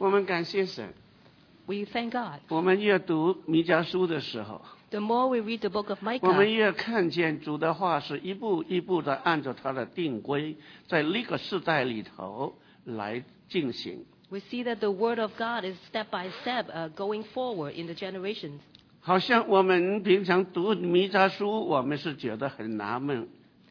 我们感谢神。 We thank God. 我们越读弥迦书的时候， The more we read the book of 我们 Micah, 越看见主的话是一步一步的按照他的定规，在那个世代里头来进行。 we see that the word of God is step by step going forward in the generations. 好像我们平常读弥迦书，我们是觉得很纳闷，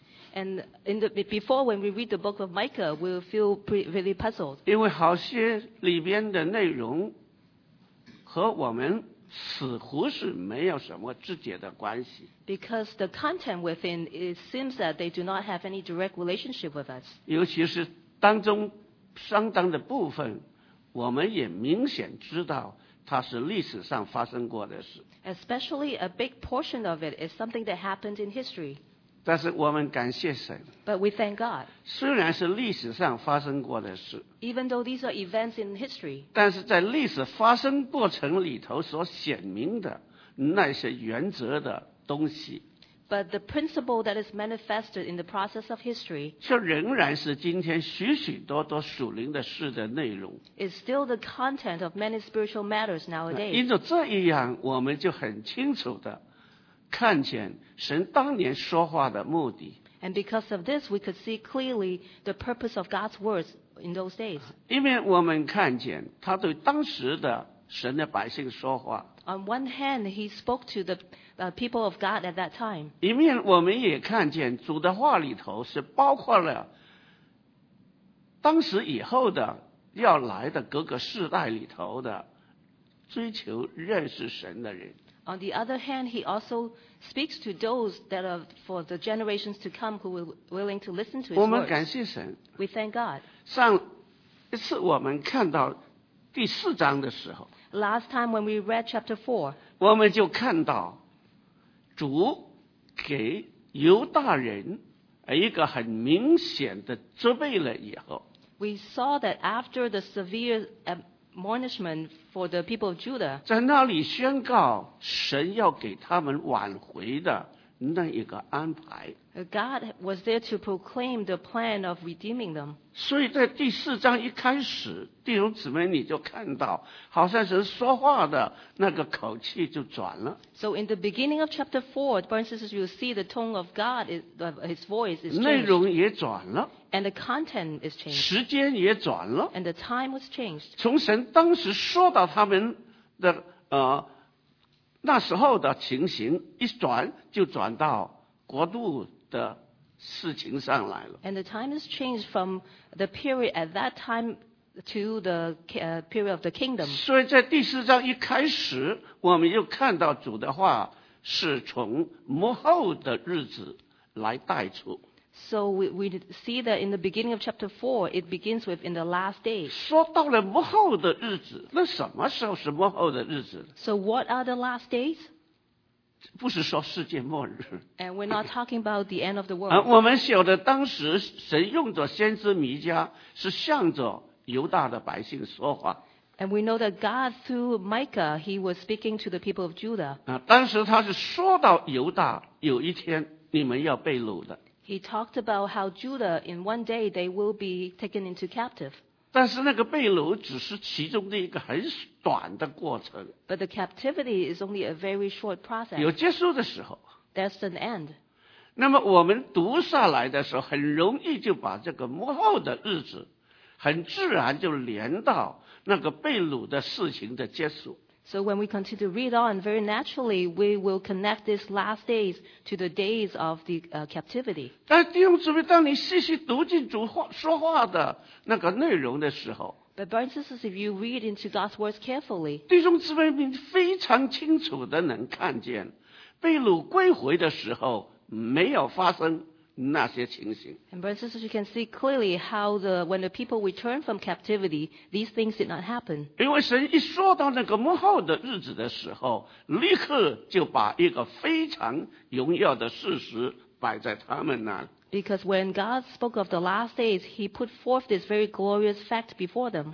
And before, when we read the book of Micah, we'll feel really puzzled. 因为好些里边的内容和我们似乎是没有什么直接的关系。 Because the content within, it seems that they do not have any direct relationship with us. 尤其是当中相当的部分，我们也明显知道它是历史上发生过的事。 Especially a big portion of it is something that happened in history. 但是我们感谢神， But we thank God. 虽然是历史上发生过的事， Even though these are events in history, 但是在历史发生过程里头所显明的那些原则的东西， but the principle that is manifested in the process of history 却仍然是今天许许多多属灵的事的内容。 is still the content of many spiritual matters 因 nowadays. 着这一样，我们就很清楚的看见神当年说话的目的。 And because of this, we could see clearly the purpose of God's words in those days. 因为我们看见他对当时的神的百姓说话， On one hand, he spoke to the people of God at that time. 一面我们也看见主的话里头是包括了当时以后的要来的各个世代里头的追求认识神的人。 On the other hand, he also speaks to those that are for the generations to come who were willing to listen to his 我们感 words. 谢神。 We thank God. 上一次我们看到第4章的时候， Last time when we read chapter 4, 我们就看到主给犹大人一个很明显的责备了以后， we saw that after the severe admonishment for the people of Judah, 在那里宣告神要给他们挽回的那一个安排。 God was there to proclaim the plan of redeeming them. 所以在第4章一开始，弟兄姊妹你就看到，好像神说话的那个口气就转了。 So in the beginning of chapter 4, brothers and sisters, you see the tone of God, his voice is 内 changed. 容也转了， And the content is changed. 时间也转了， And the time was changed. 从神当时说到他们的那时候的情形一转，就转到国度的事情上来了。 And the time has changed from the period at that time to the period of the kingdom. 所以在第4章一开始，我们就看到主的话是从末后的日子来带出。 So we see that in the beginning of chapter 4, it begins with in the last days. 说到了末后的日子，那什么时候是末后的日子？ So what are the last days? 不是说世界末日。 And we're not talking about the end of the 而 world. 我们晓得当时神用着先知弥迦是向着犹大的百姓说话。 And we know that God, through Micah, he was speaking to the people of Judah. 当时他是说到犹大有一天你们要被掳的， He talked about how Judah, in one day, they will be taken into captive. 但是那个被掳只是其中的一个很短的过程， But the captivity is only a very short 有 process. 结束的时候。 There's an end. 那么我们读下来的时候，很容易就把这个末后的日子，很自然就连到那个被掳的事情的结束。 So when we continue to read on, very naturally, we will connect these last days to the days of the captivity. 但弟兄姊妹，当你细细读进主话说话的那个内容的时候， But brothers and sisters, if you read into God's words carefully, 弟兄姊妹们非常清楚的能看见，被掳归回的时候没有发生那些情形。 and brothers and sisters, you can see clearly how when the people returned from captivity, these things did not happen. 因为神一说到那个末后的日子的时候，立刻就把一个非常荣耀的事实摆在他们那里。 Because when God spoke of the last days, he put forth this very glorious fact before them.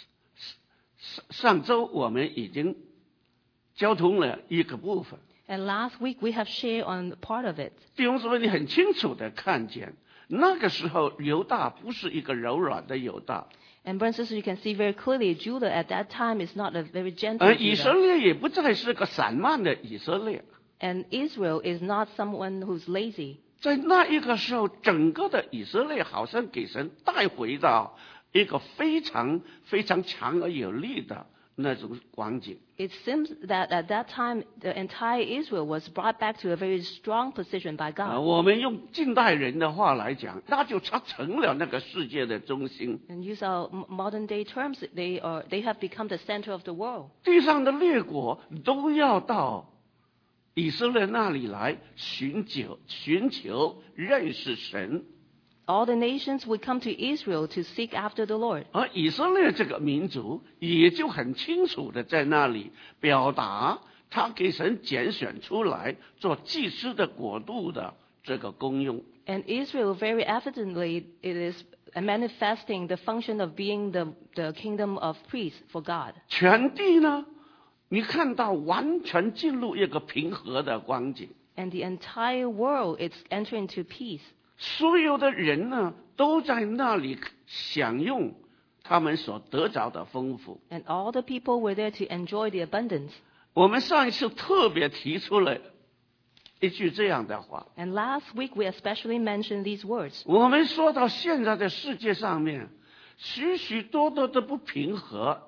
上周我们已经交通了一个部分， And last week, we have shared on part of it. 弟兄姊妹，你很清楚的看见，那个时候犹大不是一个柔软的犹大， And brothers and sisters, you can see very clearly Judah at that time is not a very gentle 而以色 Judah. 列也不再是个散漫的以色列。 And Israel is not someone who's lazy. 在那一个时候，整个的以色列好像给神带回到一个非常非常强而有力的那种光景。 It seems that at that time, the entire Israel was brought back to a very strong position by God. 我们用近代人的话来讲，那就他成了那个世界的中心。 And use our modern day terms, they have become the center of the world. 地上的列国都要到以色列那里来寻求认识神。 All the nations would come to Israel to seek after the Lord. 而以色列这个民族也就很清楚的在那里表达他给神拣选出来做祭司的国度的这个功用。 And Israel, very evidently, it is manifesting the function of being the kingdom of priests for God. 全地呢，你看到完全进入一个平和的光景， And the entire world is entering into peace. 所有的人呢都在那里享用他们所得着的丰富。 And all the people were there to enjoy the abundance. 我们上一次特别提出了一句这样的话， And last week we especially mentioned these words. 我们说到现在的世界上面，许许多多的不平和，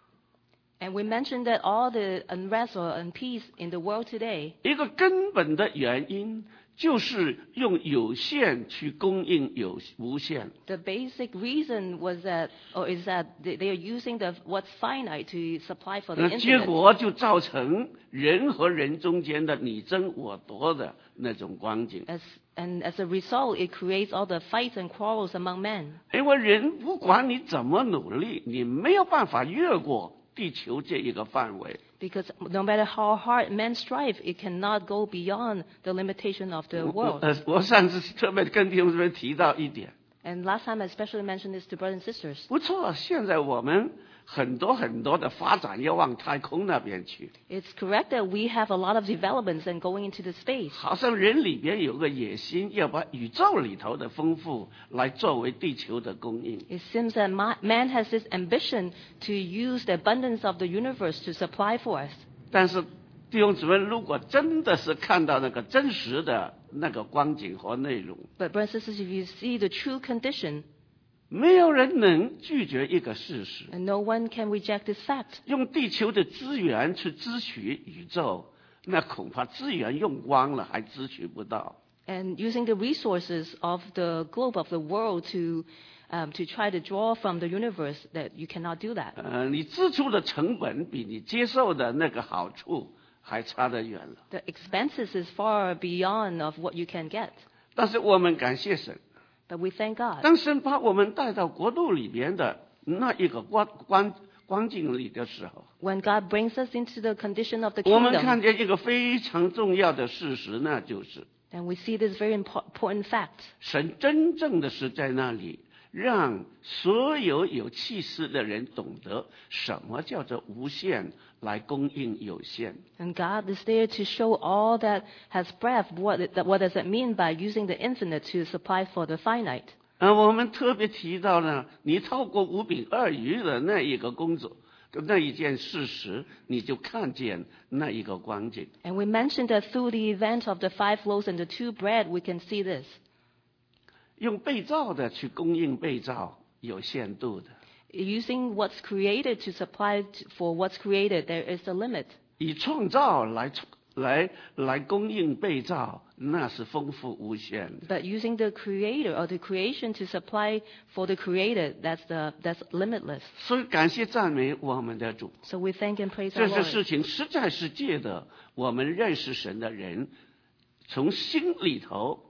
And we mentioned that all the unrest or unpeace in the world today, 一个根本的原因就是用有限去供应无限。 the basic reason was that, or is that they are using what's finite to supply for the 那结 infinite. 果就造成人和人中间的你争我夺的那种光景。 And as a result, it creates all the fights and quarrels among men. 因为人不管你怎么努力，你没有办法越过地球这一个范围。 Because no matter how hard men strive, it cannot go beyond the limitation of the world. 我上次特别跟弟兄姊妹提到一点， And last time I especially mentioned this to brothers and sisters. 不错，现在我们很多的发展要往太空那边去， It's correct that we have a lot of developments and going into the space. 好像人里边有个野心，要把宇宙里头的丰富来作为地球的供应。 It seems that man has this ambition to use the abundance of the universe to supply for us. 但是弟兄姊妹，如果真的是看到那个真实的那个光景和内容， But brothers and sisters, if you see the true condition, 没有人能拒绝一个事实。 and no one can reject this fact. 用地球的资源去支取宇宙，那恐怕资源用光了，还支取不到。 And using the resources of the globe, of the world, to try to draw from the universe, that you cannot do that. 你支出的成本比你接受的那个好处还差得远了。 The expenses is far beyond of what you can get. 但是我们感谢神， But we thank God. 当神把我们带到国度里边的那一个光景里的时候， When God brings us into the condition of the 我们看 kingdom, 见一个非常重要的事实，那就是 and we see this very important fact. 神真正的是在那里让所有有气势的人懂得什么叫做无限来供应有限。 And God is there to show all that has breath what does it mean by using the infinite to supply for the finite. 我们特别提到呢，你透过5饼2鱼的那一个工作，那一件事实，你就看见那一个光景。 And we mentioned that through the event of the 5 loaves and the 2 bread, we can see this. 用被造的去供应被造，有限度的； Using what's created to supply for what's created, there is a limit. 以创造来供应被造，那是丰富无限的。 But using the creator or the creation to supply for the created, that's limitless. 所以感谢赞美我们的主。 So we thank and praise 这 our 些 Lord. 事情实在是借着我们认识神的人，从心里头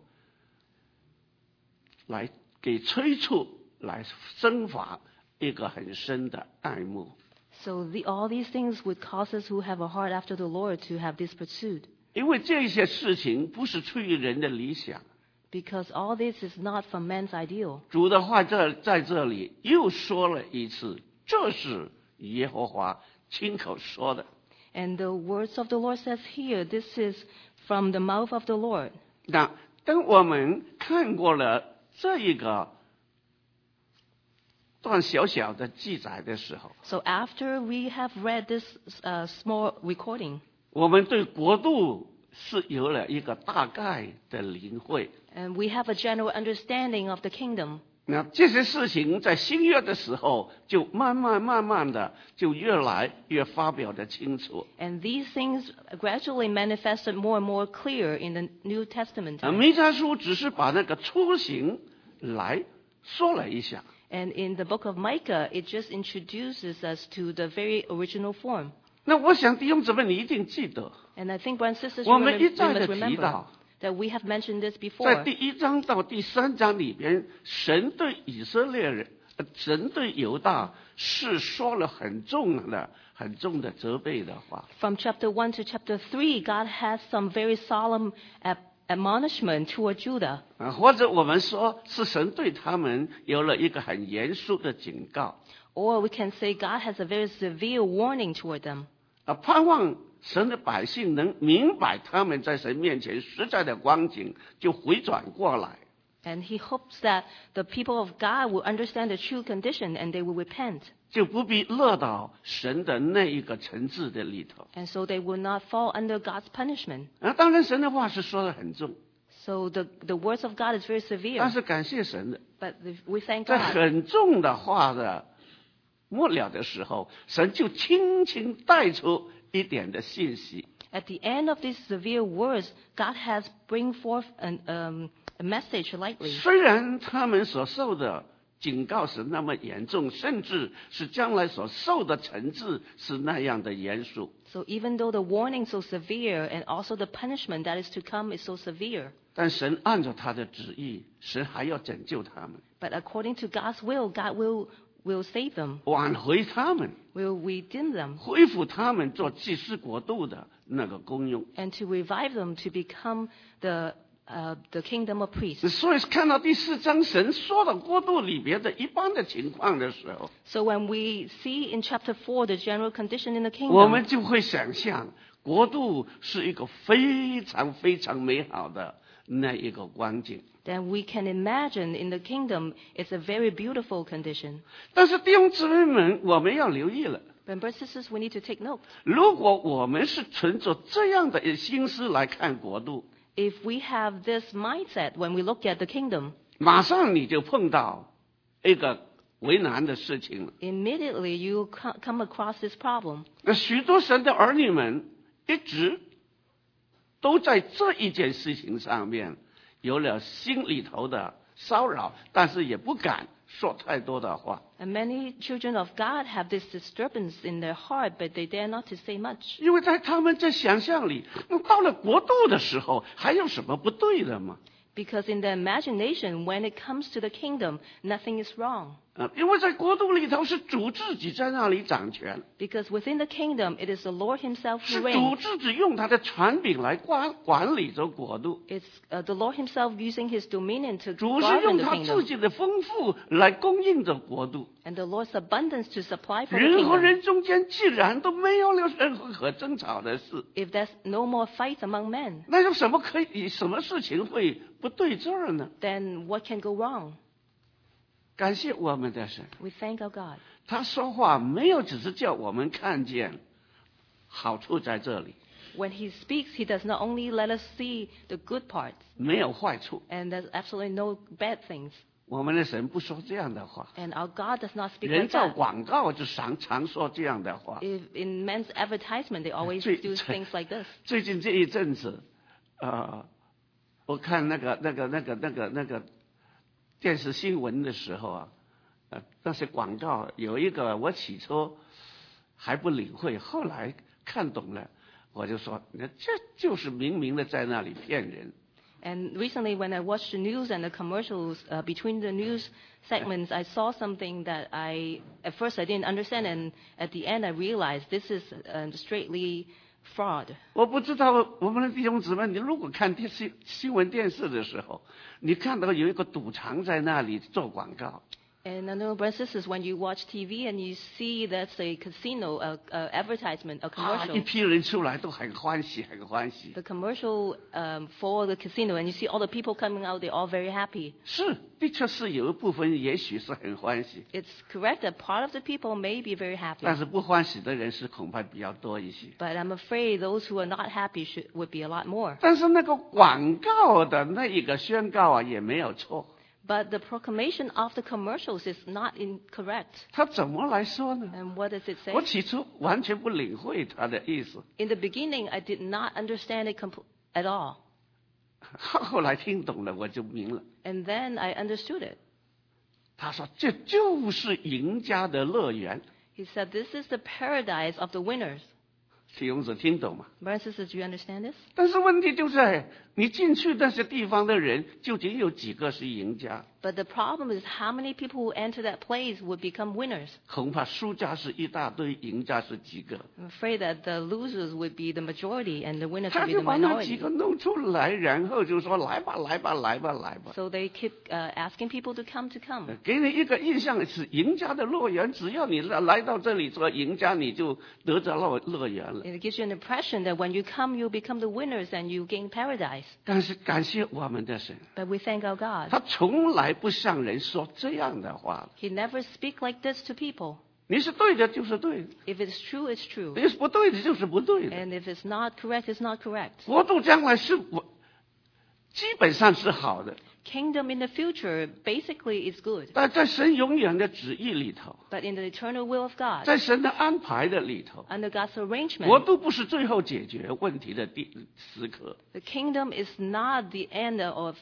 来给催促，来生发一个很深的爱慕。 So all these things would cause us who have a heart after the Lord to have this pursuit. 因为这些事情不是出于人的理想， Because all this is not from man's ideal. 主的话在这里又说了一次，这是耶和华亲口说的。 And the words of the Lord says here, this is from the mouth of the Lord. 那当我们看过了这一个段小小的记载的时候， So after we have read this small recording, 我们对国度是有了一个大概的领会。 and we have a general understanding of the kingdom. 那这些事情在新约的时候，就慢慢的就越来越发表的清楚。 And these things gradually manifested more and more clear in the New Testament time. 弥迦书只是把那个雏形来说了一下。 And in the book of Micah, it just introduces us to the very original form. 那我想弟兄姊妹你一定记得， And I think, brothers and sisters, 我 you 们 must 一再的提 remember 到， that we have mentioned this 在 before. 第1章到第3章里边，神对以色列人，神对犹大是说了很重的责备的话。 From chapter 1 to chapter 3, God has some very solemn admonishment toward Judah. 或者我们说是神对他们有了一个很严肃的警告。 Or we can say God has a very severe warning toward them. 盼望神的百姓能明白他们在神面前实在的光景，就回转过来。 And he hopes that the people of God will understand the true condition and they will repent. 就不必落到神的那一个层次的里头。 And so they will not fall under God's punishment. 当然神的话是说得很重， So the words of God is very 但 severe. 是感谢神的， But we thank 在 God. 很重的话的末了的时候，神就轻轻带出一点的信息。 At the end of these severe words, God has bring forth a message lightly. 虽然他们所受的警告是那么严重，甚至是将来所受的惩治是那样的严肃， So even though the warning is so severe and also the punishment that is to come is so severe, 但神按照他的旨意，神还要拯救他们， but according to God's will, God will save them, 挽回他们， will redeem them, 恢复他们做祭司国度的那个功用。 and to revive them to become the kingdom of priests. 所以看到第4章神说的国度里边的一般的情况的时候， So when we see in chapter 4 the general condition in the 我们 kingdom, 就会想象国度是一个非常非常美好的那一个光景。 then we can imagine in the kingdom it's a very beautiful condition. 但是弟兄姊妹们，我们要留意了， But brothers and sisters, we need to take note. 如果我们是存着这样的心思来看国度， If we have this mindset when we look at the kingdom, 马上你就碰到一个为难的事情了。 immediately you come across this problem. 那许多神的儿女们一直都在这一件事情上面有了心里头的骚扰，但是也不敢说太多的话， And many children of God have this disturbance in their heart, but they dare not to say much. 因为在他们在想象里，那到了国度的时候，还有什么不对的吗？ Because in their imagination, when it comes to the kingdom, nothing is wrong. 因为在国度里头是主自己在那里掌权， Because within the kingdom, it is the Lord himself 是 who 主 reigns. 自己用他的权柄来管理着国度， It's the Lord himself using his dominion to 主是 govern 用 the 他自 kingdom. 己的丰富来供应着国度。 And the Lord's abundance to supply for the 人和 kingdom. 人中间既然都没有了任何可争吵的事， If there's no more fights among men, 那有什么事情会不对劲儿呢？ then what can go wrong? 感谢我们的神， We thank our God. 他说话没有只是叫我们看见好处在这里， When he speaks, he does not only let us see the good parts, 没有坏处。 and there's absolutely no bad things. 我们的神不说这样的话， And our God does not speak 人 like 造 that. 广告就常说这样的话。 If in men's advertisement, they always 最 do things like this. 最近这一阵子，我看那个电视新闻的时候啊，那些广告有一个我起初还不领会，后来看懂了，我就说，这就是明明的在那里骗人。 And recently, when I watched the news and the commercials between the news segments, I saw something that at first I didn't understand, and at the end I realized this is straightly fraud. 我不知道我们的弟兄姊妹，你如果看新闻电视的时候，你看到有一个赌场在那里做广告， And I know, brothers and sisters, when you watch TV and you see that's a casino advertisement, a 一 commercial, 批人出来都很欢喜，很欢喜。 the commercial for the casino, and you see all the people coming out, they're all very happy. 是，的确是有一部分也许是很欢喜， It's correct that part of the people may be very happy, 但是不欢喜的人是恐怕比较多一些。 but I'm afraid those who are not happy would be a lot more. 但是那个广告的那一个宣告啊，也没有错。 But the proclamation of the commercials is not incorrect. 他怎么来说呢？ And what does it say? 我起初完全不领会他的意思， In the beginning, I did not understand it at all. 后来听懂了，我就明了。 And then I understood it. 他说这就是赢家的乐园。 He said, this is the paradise of the winners. 弟兄姊妹听懂吗？ Brothers and sisters, do you understand this? 但是问题就是，你进去那些地方的人，究竟有几个是赢家？ But the problem is how many people who enter that place would become winners. 恐怕输家是一大堆，赢家是几个。 I'm afraid that the losers would be the majority and the winners 他 would be 就 the 把那几 minority. 个弄出来，然后就说来吧，来吧，来吧，来吧。 So they keep asking people to come. 给你一个印象是赢家的乐园，只要你来到这里做赢家，你就得着乐园了。 And it gives you an impression that when you come, you become the winners and you gain paradise. 但是感谢我们的神， But we thank our God. 他从来不向人说这样的话。 He never speaks like this to people. 你是对的，就是对的； If it's true, it's true. 你是不对的，就是不对的。 And if it's not correct, it's not correct. 国度将来是基本上是好的， Kingdom in the future basically is good. 但在神永远的旨意里头， But in the eternal will of God, 在神的安排的里头， under God's 国 arrangement, 度不是最后解决问题的时刻。 the kingdom is not the end of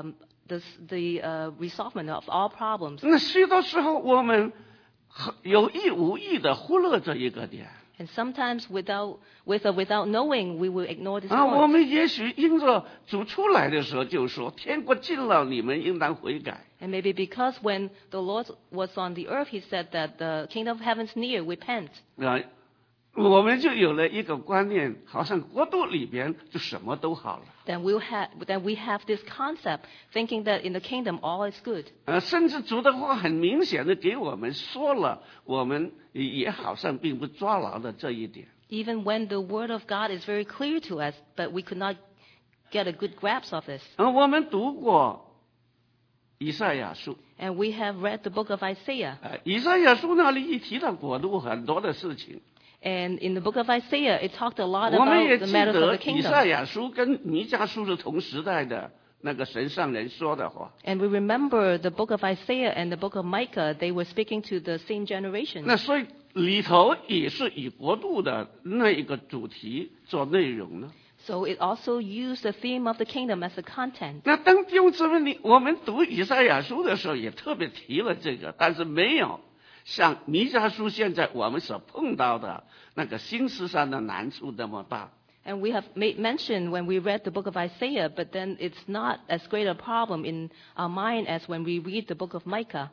the resolvement of all problems. 那许多时候我们有意无意的忽略这一个点。 And sometimes without knowing, we will ignore this 我 point. 们也许因着主出来的时候就说：“天国近了，你们应当悔改。” And maybe because when the Lord was on the earth, He said that the kingdom of heaven's near, repent. 我们就有了一个观念，好像国度里边就什么都好了。 Then we have this concept, thinking that in the kingdom all is good. 甚至主的话很明显的给我们说了，我们也好像并不抓牢的这一点。 Even when the word of God is very clear to us, but we could not get a good grasp of this. 我们读过以赛亚书， And we have read the book of Isaiah. 以赛亚书那里一提到国度很多的事情。 And in the book of Isaiah, it talked a lot 我们 about 也 the 记 matters of 得 the 以 kingdom. 赛亚书跟弥迦书是同时代的那个神上人说的话。 And we remember the book of Isaiah and the book of Micah, they were speaking to the same generation. 那所以里头也是以国度的那一个主题做内容呢。 So it also used the theme of the kingdom as a content. 那当弟兄姊妹，我们读以赛亚书的时候也特别提了这个，但是没有像弥迦书现在我们所碰到的那个心思上的难处那么大。 And we have made mention when we read the book of Isaiah, but then it's not as great a problem in our mind as when we read the book of Micah.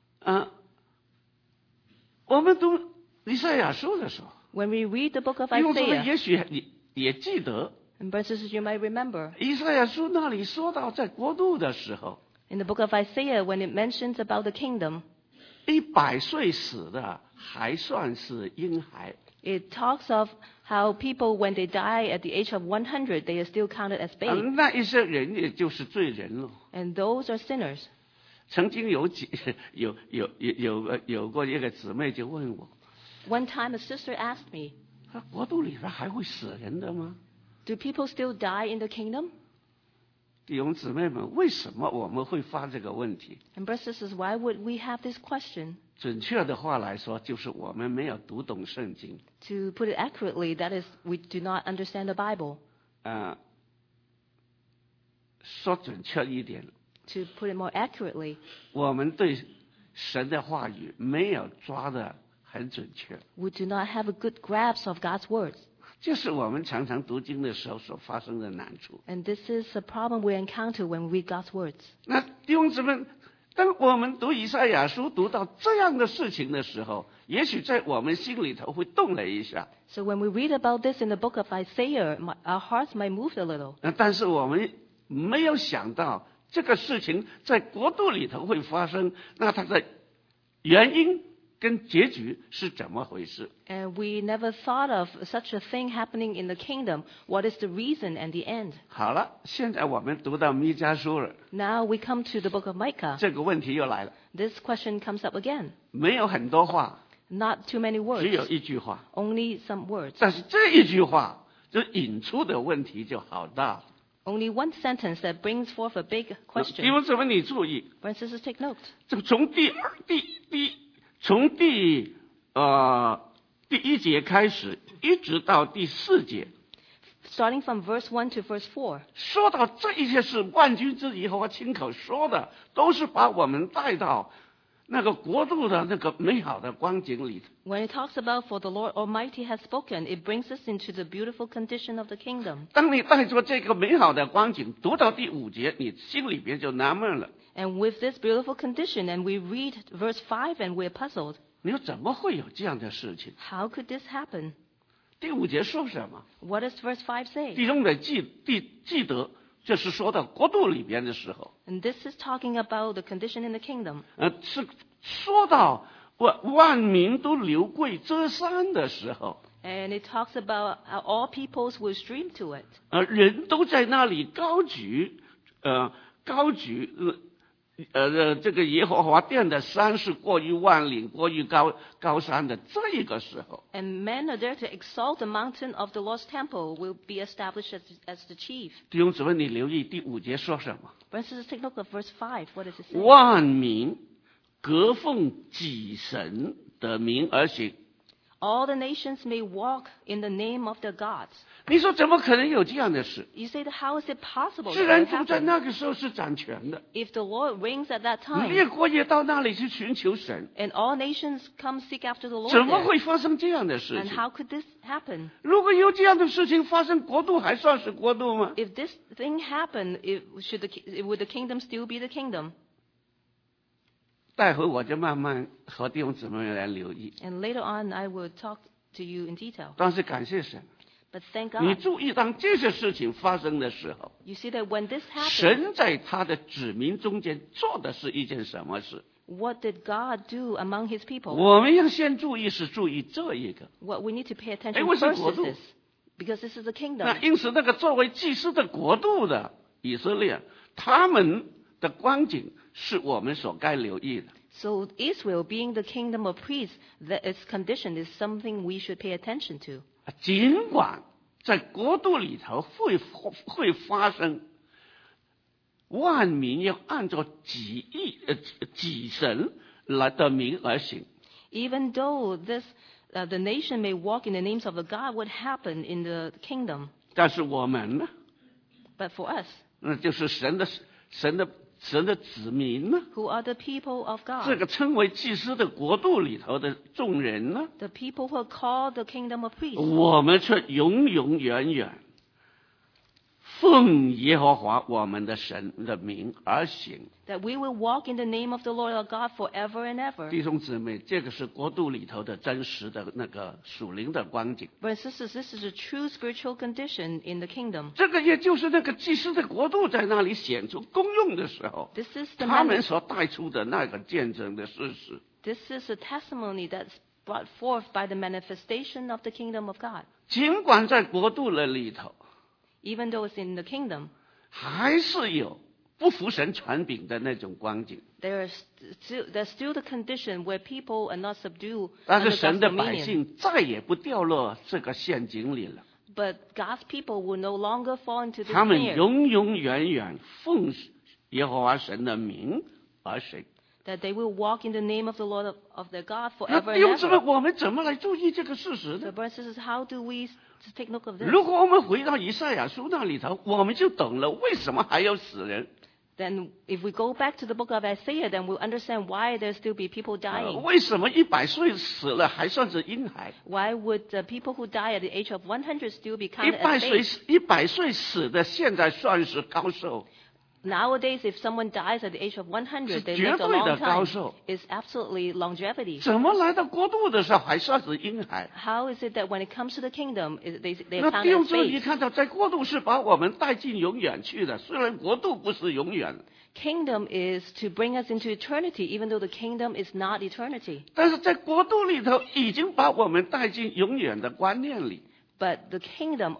我们读以赛亚书的时候， When we read the book of 弟兄姊妹 Isaiah, 也许也记得 and brothers and sisters, you might remember, 以赛亚书那里说到在国度的时候， in the book of Isaiah, when it mentions about the kingdom, 100岁死的还算是婴孩。 it talks of how people, when they die at the age of 100, they are still counted as babes. 那一些人也就是罪人了。 And those are sinners. 曾经有过一个姊妹就问我， One time a sister asked me, 说国度里边还会死人的吗？ do people still die in the kingdom? 弟兄姊妹们，为什么我们会发这个问题？ And brothers and sisters, why would we have this question? 准确的话来说，就是我们没有读懂圣经。 To put it accurately, that is, we do not understand the Bible. 说准确一点， To put it more accurately, 我们对神的话语没有抓得很准确， we do not have a good grasp of God's words. 就是我们常常读经的时候所发生的难处。 And this is a problem we encounter when we read God's words. 那弟兄姊妹，当我们读以赛亚书读到这样的事情的时候，也许在我们心里头会动了一下。 So when we read about this in the book of Isaiah, our hearts might move a little. 但是我们没有想到这个事情在国度里头会发生，那它的原因跟结局是怎么回事。 And we never thought of such a thing happening in the kingdom. What is the reason and the end? 好了，现在我们读到弥迦书了， Now we come to the book of Micah. 这个问题又来了， This question comes up again. 没有很多话， Not too many 只有 words, 一句话， only some words. 但是这一句话就引出的问题就好大。 Only one sentence that brings forth a big 弟 question. 兄姊妹，你注意， Brothers and sisters, take note. 这个从第一节开始，一直到第4节， Starting from verse 1 to verse 4. 说到这一切是万军之耶和华亲口说的，都是把我们带到那个国度的那个美好的光景里。 When it talks about for the Lord Almighty has spoken, it brings us into the beautiful condition of the kingdom. 当你带着这个美好的光景读到第5节，你心里边就纳闷了， And with this beautiful condition, and we read verse 5 and we're puzzled. 你说怎么会有这样的事情？ How could this happen? 第5节说什么？ What does verse 5 say? 弟兄们记得，这是说到国度里边的时候， And this is talking about the condition in the kingdom. 是说到万民都流归这山的时候， And it talks about how all peoples will stream to it. 人都在那里高举这个耶和华殿的山是过于万里、过于高山的这个时候， And men are there to exalt the mountain of the Lord's temple will be established as the chief. 弟兄姊妹，你留意第5节说什么？ Brothers and sisters, take note of verse 5. What does it say? 万民各奉己神的名而行。 All the nations may walk in the name of their gods. 你说怎么可能有这样的事？ You say that how is it possible 自 that 然 it 主在 happened? 那个时候是掌权的， If the Lord reigns at that time, 列国也到那里去寻求神， and all nations come seek after the Lord 怎么 there, 会发生这样的事 and 情？ how could this happen? 如果有这样的事情发生，国度还算是国度吗？ If this thing happened, would the kingdom still be the kingdom? 待会我就慢慢和弟兄姊妹来留意。 And later on, I will talk to you in detail. 但是感谢神， But thank 你 God, 注意当这些事情发生的时候， you see that when this happened, 神在他的子民中间做的是一件什么事？ what did God do among his people? 我们要先注意是注意这一个。 What we need to pay attention 哎，为什么 first 国 is 度？ this, because this is the 那 kingdom. 因此，那个作为祭司的国度的以色列，他们的光景是我们所该留意的。 So Israel, being the kingdom of priests, that its condition is something we should pay attention to. 尽管在国度里头会发生万民要按照己神来的名而行， Even though the nation may walk in the names of the God, what happened in the kingdom? 但是我们呢， But for us, 那就是神的子民呢， who are the people of 这 God, 个称为祭司的国度里头的众人呢， the people who are called the kingdom of priests, 我们却永永远远奉耶和华我们的神的名而行。 that we will walk in the name of the Lord our God forever and ever. 弟兄姊妹，这个是国度里头的真实的那个属灵的光景。 Brothers and sisters, this is a true spiritual condition in the kingdom. 这个也就是那个祭司的国度在那里显出功用的时候， This is the 他们所带出的那个见证的事实。 This is a testimony that's brought forth by the manifestation of the kingdom of God. 尽管在国度的里头， Even though it's in the kingdom, 还是有不服神权柄的那种光景。 there's still the condition where people are not subdued 但是 under 神 God's 的百 dominion. 姓再也不掉落这个陷阱里了， But God's people will no longer fall into this 他们 snare, 永永远远奉耶和华神的名而行。 that they will walk in the name of the Lord of their God 那 forever 弟 and 兄姊妹， ever. 我们怎么来注意这个事实 So 呢？ brothers and sisters, how do we take note of this? 如果我们回到以赛亚书那里头，我们就懂了为什么还要死人。 Then if we go back to the book of Isaiah, then we'll understand why there still be people dying. 为什么100岁死了还算是婴孩 Why would people who die at the age of 100 still be counted ？100 as 岁 babes? 100岁死的现在算是高寿。 nowadays, if someone dies at the age of 100, they live a 是绝对的 long 高 time. 寿。 It's absolutely longevity. 怎么来到国度的时候还算是婴孩？ How is it that when it comes to the kingdom, they 那 count 弟兄 as 姊妹，你 babes? 看到在国度是把我们带进永远去的，虽然国度不是永远， Kingdom is to bring us into eternity, even though the kingdom is not eternity. 但是在国度里头已经把我们带进永远的观念里。 But the kingdom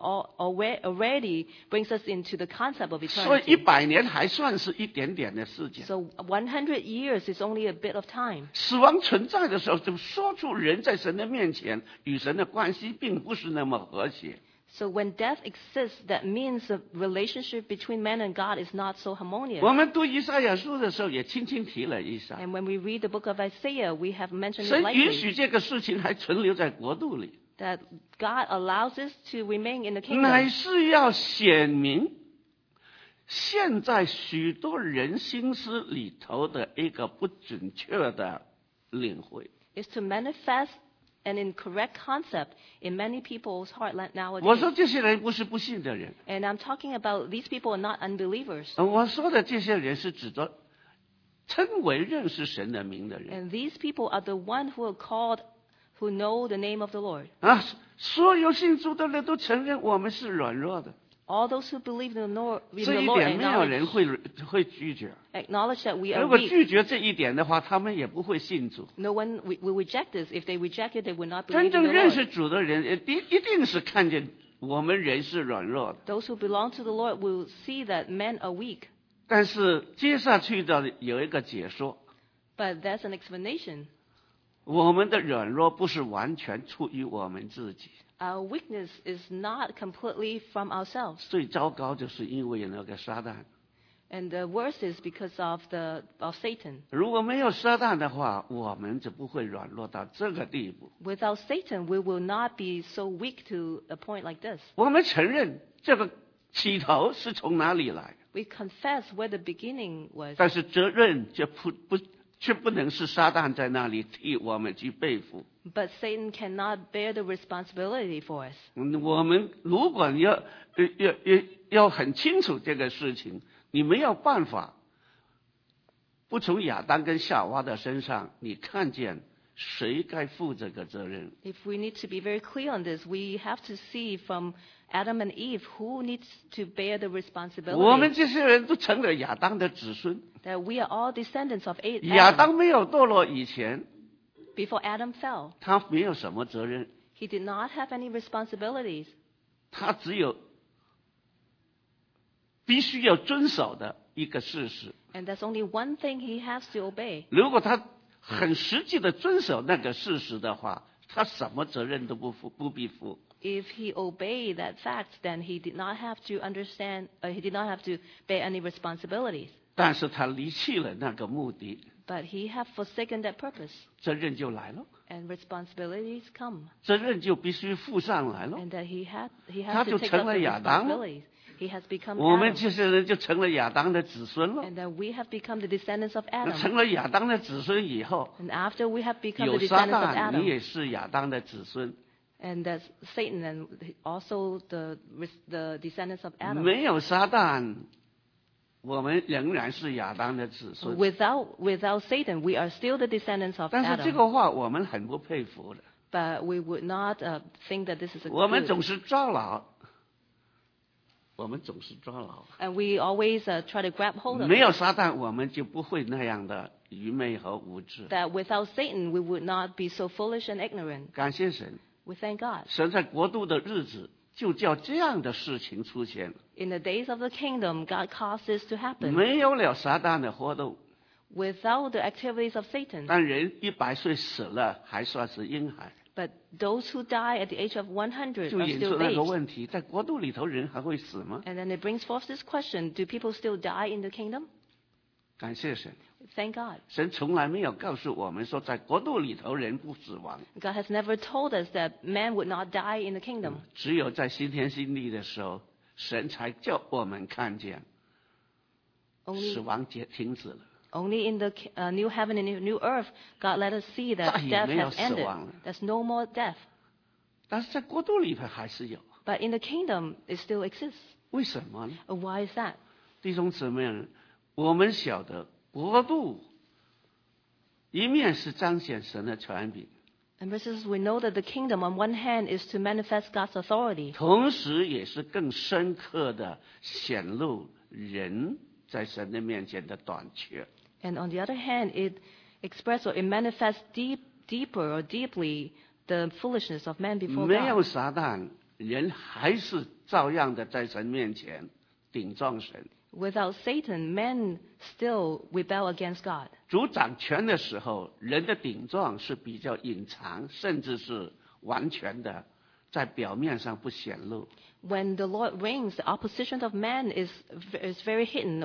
already brings us into the concept of 所以 eternity. 100年还算是一点点的事情。 So 100 years is only a bit of time. 死亡存在的时候，就说出人在神的面前与神的关系并不是那么和谐。 So when death exists, that means the relationship between man and God is not so harmonious. 我们读以赛亚书的时候也轻轻提了一下， And when we read the book of Isaiah, we have mentioned it 神允 lightly 许这个事情还存留在国度里， that God allows us to remain in the 乃 kingdom. 是要显明现在许多人心思里头的一个不准确的领会。 Is to manifest an incorrect concept in many people's heartland 我说 nowadays. 这些人不是不信的人， And I'm talking about these people are not unbelievers. 我说的这些人是指着称为认识神的名的人 And these people are the one who are called, who know the name of the Lord. 啊！所有信主的人都承认我们是软弱的， All those who believe in the Lord, 这一点没有人会拒绝。 acknowledge that we are 如果 weak. 拒绝这一点的话，他们也不会信主。 No one will reject this. If they reject it, they will not 真 believe in 正 the 认 Lord. 识主的人，一定是看见我们人是软弱的。 Those who belong to the Lord will see that men are weak. 但是接下去的有一个解说， But that's an explanation. 我们的软弱不是完全出于我们自己， Our weakness is not completely from ourselves. 最糟糕就是因为那个撒旦。 And the worst is because of Satan. 如果没有撒旦的话，我们就不会软弱到这个地步。 Without Satan, we will not be so weak to a point like this. 我们承认这个起头是从哪里来， We confess where the beginning was. 但是责任却不能是撒旦在那里替我们去背负。 But Satan cannot bear the responsibility for us. 我们如果要很清楚这个事情，你没有办法不从亚当跟夏娃的身上，你看见谁该负这个责任。 If we need to be very clear on this, we have to see from Adam and Eve who needs to bear the 我们 responsibility. 这些人都成了亚当的子孙。 That we are all descendants of 亚 Adam. 当没有堕落以前， Before Adam fell, 他没有什么责任， he did not have any responsibilities. 他只有必须要遵守的一个事实。 And that's only one thing he has to obey. 如果他很实际的遵守那个事实的话，他什么责任都不必负。 If he obeyed that fact, then he did not have to understand, he did not have to bear any responsibilities. 但是他离弃了那个目的， But he had forsaken that purpose. 责任就来了， And responsibilities come. 责任就必须负上来了。 And that he 他 has 就 to take 成 up 了 the 亚当了。 responsibilities. He has become 我们 Adam. 这些人就成了亚当的子孙了。 And that we have become the descendants of 那 Adam. 成了亚当的子孙以后， And after we have become 有 the 撒 descendants of 旦，你 Adam, 也是亚当的子孙； and that's Satan and also the descendants of Adam. 没有撒旦，我们仍然是亚当的子孙。 Without Satan, we are still the descendants of 但是这 Adam. 个话我们很不佩服的， But we would not think that this is a 我们 good. 总是抓牢，我们总是抓牢。 And we always try to grab hold of 没 it. 有撒旦，我们就不会那样的愚昧和无知。 That without Satan, we would not be so foolish and ignorant. 感谢神， We thank God. 神在国度的日子就叫这样的事情出现， In the days of the kingdom, God caused this to happen. 没有了撒旦的活动， Without the activities of Satan. 但人100岁死了还算是婴孩， But those who die at the age of 100 就 are 引出 still 那个 babes. 问题：在国度里头，人还会死吗？ And then it brings forth this question, do people still die in the kingdom? 感谢神， Thank God. 神从来没有告诉我们说，在国度里头人不死亡， God has never told us that man would not die in the kingdom. 只有在新天新地的时候，神才叫我们看见死 Only, 亡停止了。 only in the new heaven and new earth, God let us see that 再也 death 没有 has 死 ended. 亡了。 There's no more death. 但是在国度里头还是有， But in the kingdom, it still exists. 为什么呢？ Why is that? 弟兄姊妹，我们晓得国度一面是彰显神的权柄， And brothers, we know that the kingdom on one hand is to manifest God's authority. 同时也是更深刻的显露人在神的面前的短缺。 And on the other hand, it expresses or it manifests deeper or deeply the foolishness of man before 没有 God. 撒旦，人还是照样的在神面前顶撞神。 Without Satan, men still rebel against God. 主掌权的时候，人的顶撞是比较隐藏，甚至是完全的，在表面上不显露。 When the Lord reigns, the opposition of man is very hidden,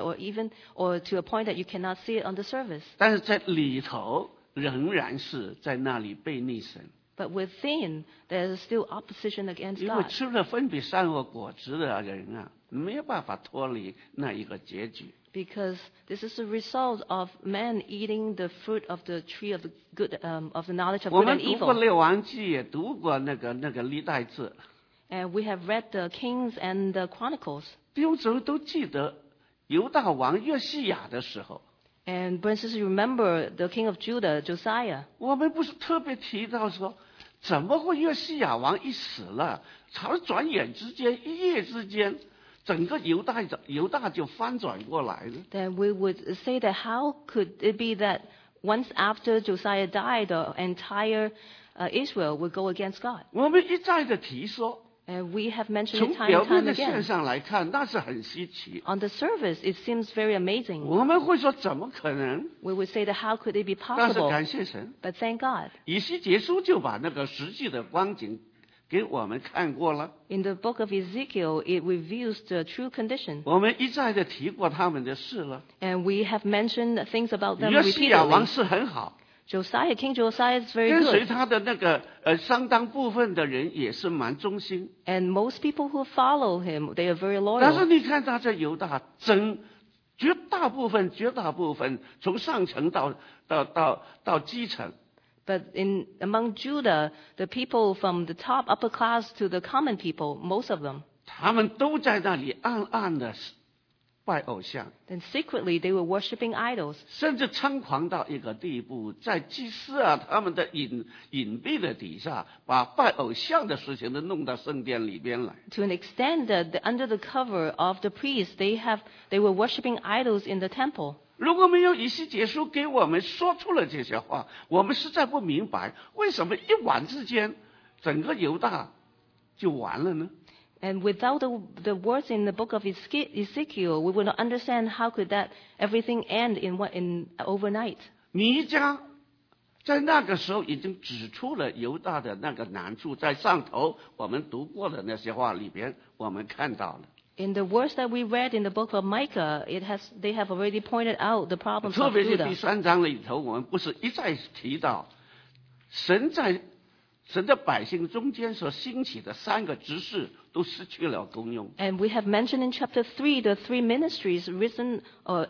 or to a point that you cannot see it on the surface. 但是在里头仍然是在那里背逆神， But within, there is still opposition against 因为 God. 吃了分别善恶果子的人啊，没有办法脱离那一个结局。 Because this is a result of man eating the fruit of the tree of the good, of the knowledge of 我 good 们 and 读过 evil. 列王记，也读过那个历代志， And we have read the Kings and the Chronicles. 弟兄姊妹都记得犹大王约西亚的时候， And brothers, you remember the king of Judah, Josiah. 我们不是特别提到说，怎么会约西亚王一死了，才转眼之间一夜之间，整个犹大就翻转过来了？ Then we would say that how could it be that once after Josiah died, the entire Israel would go against God? 我们一再的提说， And we have mentioned 从 it time 表 and 面 time 的现 again. 象来看，那是很稀奇。 On the surface, it seems very amazing. 我们会说怎么可能？ We would say that how could it be 但是 possible? 感谢神， But thank God. 以西结书就把那个实际的光景给我们看过了。 In the book of Ezekiel, it reveals the true condition. 我们一再的提过他们的事了。 And we have mentioned things about them 约西亚王 repeatedly. 是很好， King Josiah is very 跟随 good. 他的那个相当部分的人也是蛮忠心。 And most people who follow him, they are very 但是 loyal. 你看他在犹大绝大部分从上层到基层， But among Judah, the people from the top upper class to the common people, most of them, 他们都在那里暗暗的拜偶像， then secretly they were worshiping idols. 甚至猖狂到一个地步，在祭司啊他们的隐蔽的底下，把拜偶像的事情都弄到圣殿里边来。 To an extent that under the cover of the priests, they were worshiping idols in the temple. 如果没有以西结书给我们说出了这些话，我们实在不明白为什么一晚之间整个犹大就完了呢？ And without the words in the book of Ezekiel, we would not understand how could that everything end in overnight. 弥迦在那个时候已经指出了犹大的那个难处，在上头我们读过的那些话里边，我们看到了。 In the words that we read in the book of Micah, they have already pointed out the problems 特 of 别是第 Judah. 3章里头，我们不是一再提到神的百姓中间所兴起的3个执事都失去了功用。 And we have mentioned in chapter 3 the 3 ministries risen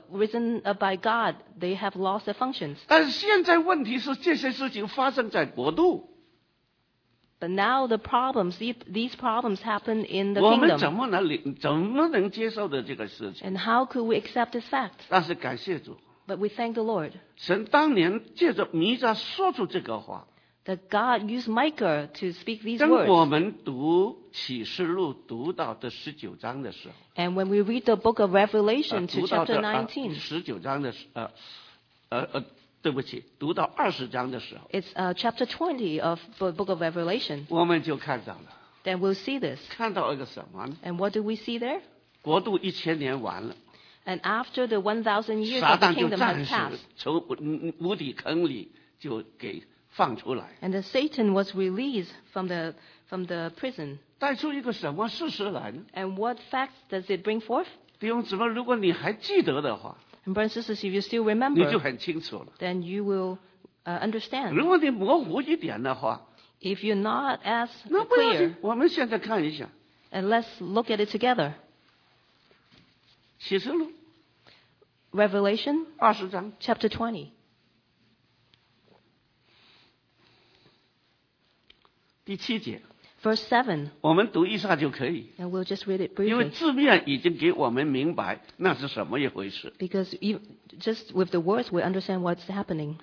by God, they have lost their functions. 但是现在问题是，这些事情发生在国度， But now these problems happen in the 我们 kingdom. 怎么能接受的这个事情？ And how could we accept this fact? 但是感谢主， But we thank the Lord 神当年借着弥迦说出这个话。 that God used Micah to speak these 当我 words. 们读启示录读到这19章的时候， And when we read the book of Revelation to 读到 chapter 这 19, 19章的对不起，读到20章的时候， it's chapter 20 of the book of Revelation, 我们就看到了， then we'll see this. 看到一个什么呢？ And what do we see there? 国度1000年完了， And after the 1,000 years 撒 of the 旦就 kingdom 暂 had 时 passed, 从无底坑里就给放出来， and then Satan was released from the prison. 带出一个什么事实来呢？ And what facts does it bring forth? 弟兄姊妹，如果你还记得的话， And brothers and sisters, if you still 你就 remember, 很清楚了。 then you will understand. 如果你模糊一点的话， If you're not as 那不要 clear, 紧。我们现在看一下 and let's look at it together. 启示录 Revelation 20章 chapter 20. 第7节。 Verse 7, 我们读一下就可以， and we'll just read it 因为 briefly. 字面已经给我们明白那是什么一回事。 Because just with the words, we understand what's happening.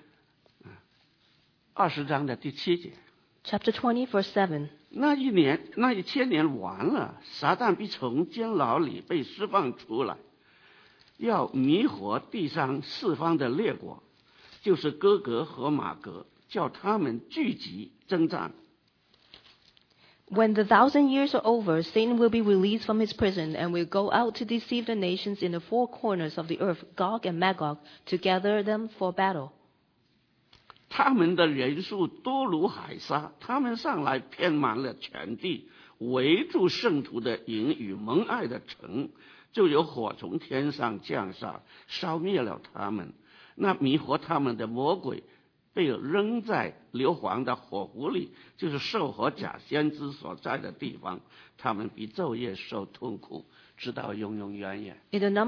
20章的第7节， Chapter 20, verse 7. 那一千年完了，撒旦必从监牢里被释放出来，要迷惑地上四方的列国，就是哥格和马格，叫他们聚集征战。 When the 1,000 years are over, Satan will be released from his prison and will go out to deceive the nations in the four corners of the earth, Gog and Magog, to gather them for battle. 他们的人数多如海沙，他们上来遍满了全地，围住圣徒的营与蒙爱的城，就有火从天上降下，烧灭了他们。那迷惑他们的魔鬼被扔在硫磺的火湖里，就是兽和假先知所在的地方，他们必昼夜受痛苦，直到永永远远。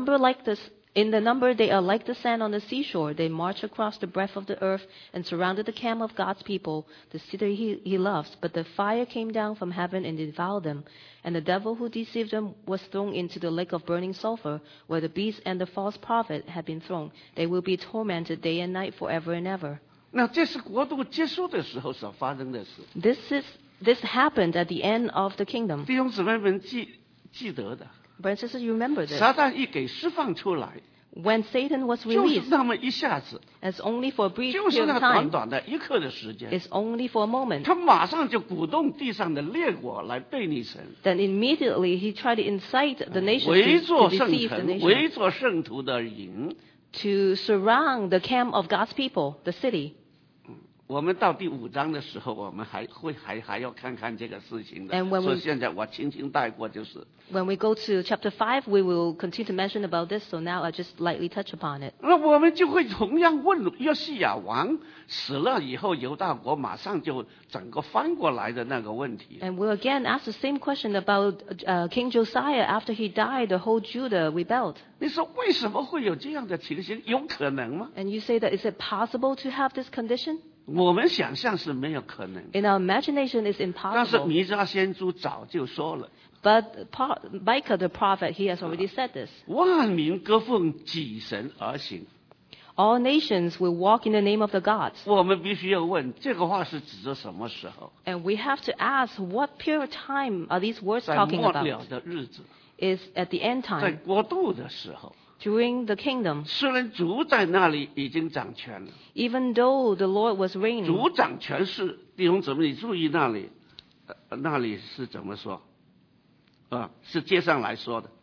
In the number they are like the sand on the seashore. They march across the breadth of the earth and surrounded the camp of God's people, the city he loves. But the fire came down from heaven and devoured them. And the devil who deceived them was thrown into the lake of burning sulfur, where the beast and the false prophet had been thrown. They will be tormented day and night forever and ever. 那这是国度结束的时候所发生的事。 This happened at the end of the kingdom. 弟兄姊妹们记得的， Brothers and sisters, you remember this. 撒旦一给释放出来， When Satan was 就是 released, 那么一下子， it's only for a brief 就是 period 那 of 短 time. 短的一刻的时间， It's only for a moment. 他马上就鼓动地上的列国来背逆神， Then immediately he tried to incite the nations 围 to 坐圣 deceive the 城， nation, 围坐圣徒的营。 to surround the camp of God's people, the city. 我们到第5章的时候，我们还要看看这个事情的， And when we- 所以现在我轻轻带过，就是。 When we go to chapter 5, we will continue to mention about this, so now I just lightly touch upon it. 那我们就会同样问约西亚王死了以后，犹大国马上就整个翻过来的那个问题。 And we'll again ask the same question about King Josiah. After he died, the whole Judah rebelled. 你说为什么会有这样的情形？有可能吗？ And you say that, is it possible to have this condition? 我们想象是没有可能， In our imagination, it's 但是 impossible. 弥迦先知早就说了， But Micah the prophet, he has already said this. 万民各奉己神而行。 All nations will walk in the name of the gods. 我们必须要问，这个话是指着什么时候？ And we have to ask, what period of time are these words 在 talking 末了 about? 的日子， Is at the end 在 time, 国度的时候， during the kingdom. 虽然主在那里已经掌权了， Even though the Lord was reigning, 主掌权是弟兄姊妹，你注意那里，那里是怎么说？是接上来说的。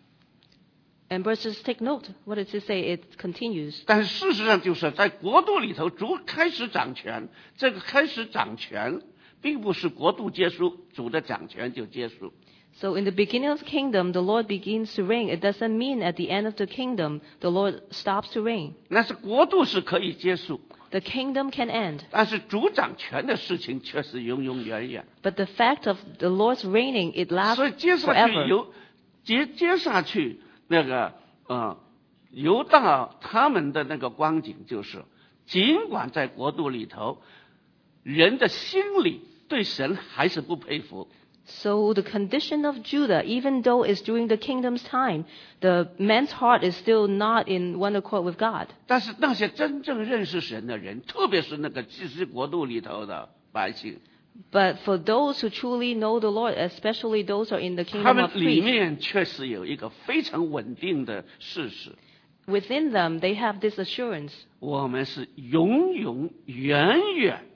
and verses take note, what does it say? It continues. 但是事实上就是在国度里头，主开始掌权。这个开始掌权，并不是国度结束，主的掌权就结束。 So in the beginning of the kingdom, the Lord begins to reign. It doesn't mean at the end of the kingdom, the Lord stops to reign. 那是国度是可以结束， The kingdom can end. 但是主掌权的事情却是永永远远。 But the fact of the Lord's reigning, it lasts 所以接下去 forever. 接下去那个犹大他们的那个光景就是，尽管在国度里头，人的心里对神还是不佩服。 So the condition of Judah, even though it's during the kingdom's time, the man's heart is still not in one accord with God. 但是那些真正认识神的人，特别是那个祭司国度里头的百姓， But for those who truly know the Lord, especially those who are in the 他 kingdom 们 of 里 priests, 面确实有一个非常稳定的事实： within them they have this assurance. 我们是永永远远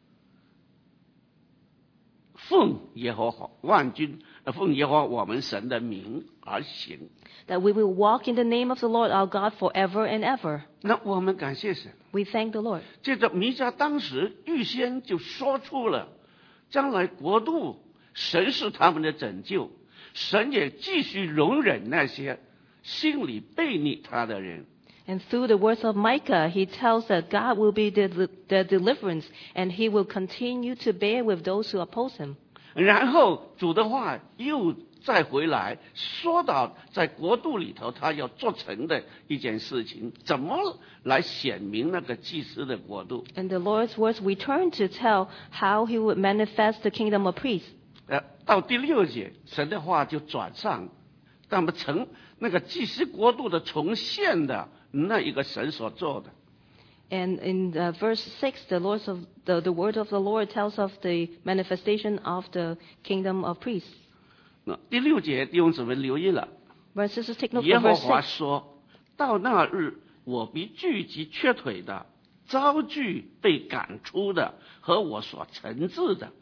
奉耶和华万军，奉耶和华我们神的名而行。 That we will walk in the name of the Lord our God forever and ever. 那我们感谢神， We thank the Lord. 这个弥迦当时预先就说出了，将来国度神是他们的拯救，神也继续容忍那些心里背逆他的人。 And through the words of Micah, he tells that God will be their deliverance, and he will continue to bear with those who oppose him. 然后主的话又再回来说到在国度里头他要做成的一件事情，怎么来显明那个祭司的国度。 And the Lord's words return to tell how he would manifest the kingdom of priests. 到第6节，神的话就转上，那么成那个祭司国度的重现的那一个神所做的。 And in verse 6, the word of the Lord tells of the manifestation of the kingdom of priests. 那第6节弟兄姊妹留意了， Brothers and sisters, take note 耶 of 和 verse 华 6. 说，到那日我必聚集瘸腿的，招聚被赶出的和我所惩治的，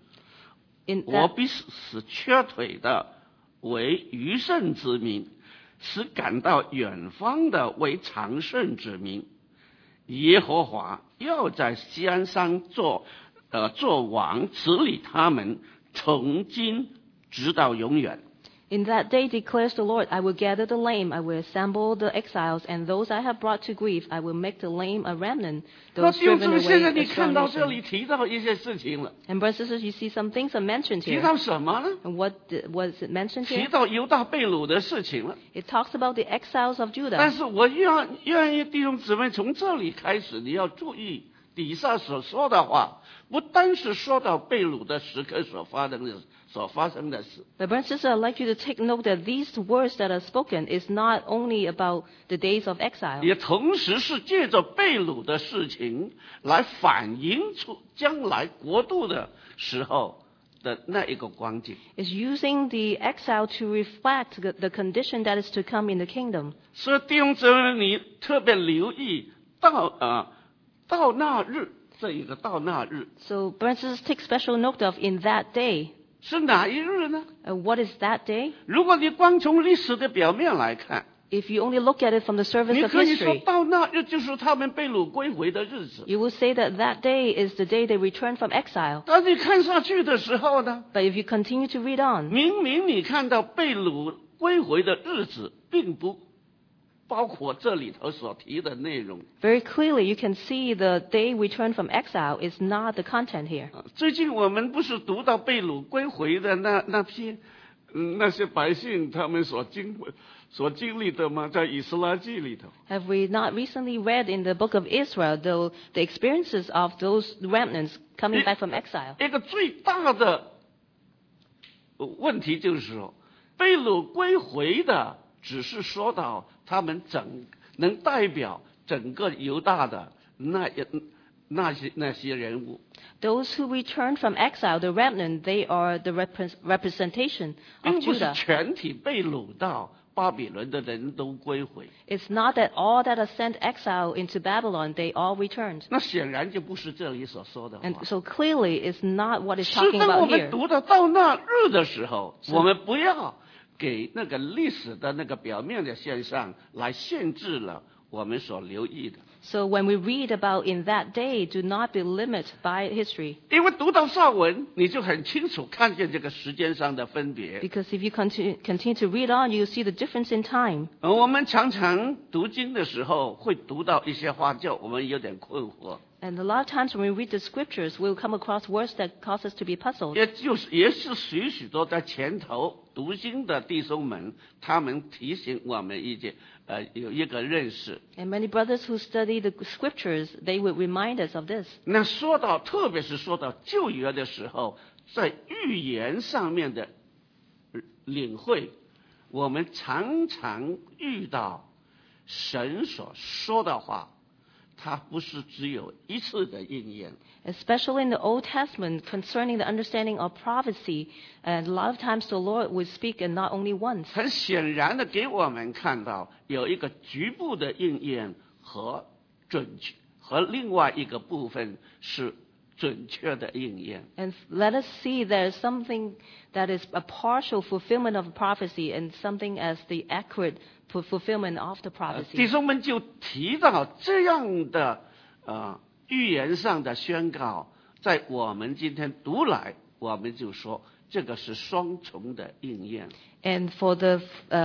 In 我 that, 必使瘸腿的为余剩之民，使赶到远方的为常胜之民。耶和华要在锡安山做王，治理他们，从今直到永远。 In that day declares the Lord, I will gather the lame, I will assemble the exiles, and those I have brought to grief, I will make the lame a remnant, 那 those 弟兄 driven 姊妹，现在 away 你 a 看 strong 到这 nation. 里提到一些事情了， And brothers and sisters, you see some things are mentioned 提 here. 到什么呢？ And what was it mentioned 提 here? 到犹大被掳的事情了。 It talks about the exiles of 但 Judah. 是我愿意弟兄姊妹从这里开始，你要注意底下所说的话，不单是说到被掳的时刻所发生的事。 But brothers and sisters, I'd like you to take note that these words that are spoken is not only about the days of exile. 也同时是借着被掳的事情来反映出将来国度的时候的那一个光景。 It's using the exile to reflect the condition that is to come in the kingdom. 所以弟兄姊妹，你特别留意到那日这一个到那日 So brothers and sisters, take special note of in that day. 是哪一日呢？ What is that day? 如果你光从历史的表面来看， If you only look at it from the surface 你 of 可以说 history, 到那日就是他们被掳归回的日子。 you will say that that day is the day they return from exile. 当你看下去的时候呢， But if you continue to read on, 明明你看到被掳归回的日子，并不包括这里头所提的内容。 very clearly you can see the day return from exile is not the content here. 最近我们不是读到被掳归回的那些百姓他们所经历的吗？在以斯拉记里头。 Have we not recently read in the book of Israel the experiences of those remnants coming back from exile? 一个最大的问题就是说，被掳归回的只是说到他们能代表整个犹大的那些人物， Those who return from exile, the remnant, they are the representation 并 of 不是 Judah. 全体被掳到巴比伦的人都归回。 It's not that all that are sent exile into Babylon, they all returned. 那显然就不是这里所说的话。 And so clearly it's not what it's 是 talking 当我 about 们 here. 读到那日的时候，我们不要给那个历史的那个表面的现象来限制了我们所留意的。 So when we read about in that day, do not be limited by history. 因为读到上文，你就很清楚看见这个时间上的分别。 Because if you continue to read on, you'll see the difference in time. 我们常常读经的时候，会读到一些话，叫我们有点困惑。 And a lot of times when we read the scriptures, we'll come across words that cause us to be puzzled. 也是许多在前头读经的弟兄们，他们提醒我们有一个认识。 And many brothers who study the scriptures, they would remind us of this. 那特别是说到旧约的时候，在预言上面的领会，我们常常遇到神所说的话，它不是只有一次的应验。 Especially in the Old Testament concerning the understanding of prophecy, and a lot of times the Lord would speak and not only once. 很显然的给我们看到有一个局部的应验和另外一个部分是准确的应验。 And let us see there's something that is a partial fulfillment of prophecy and something as the accurate fulfillment of the 弟 prophecy. 兄们就提到这样的预言上的宣告，在我们今天读来，我们就说这个是双重的应验。 And for the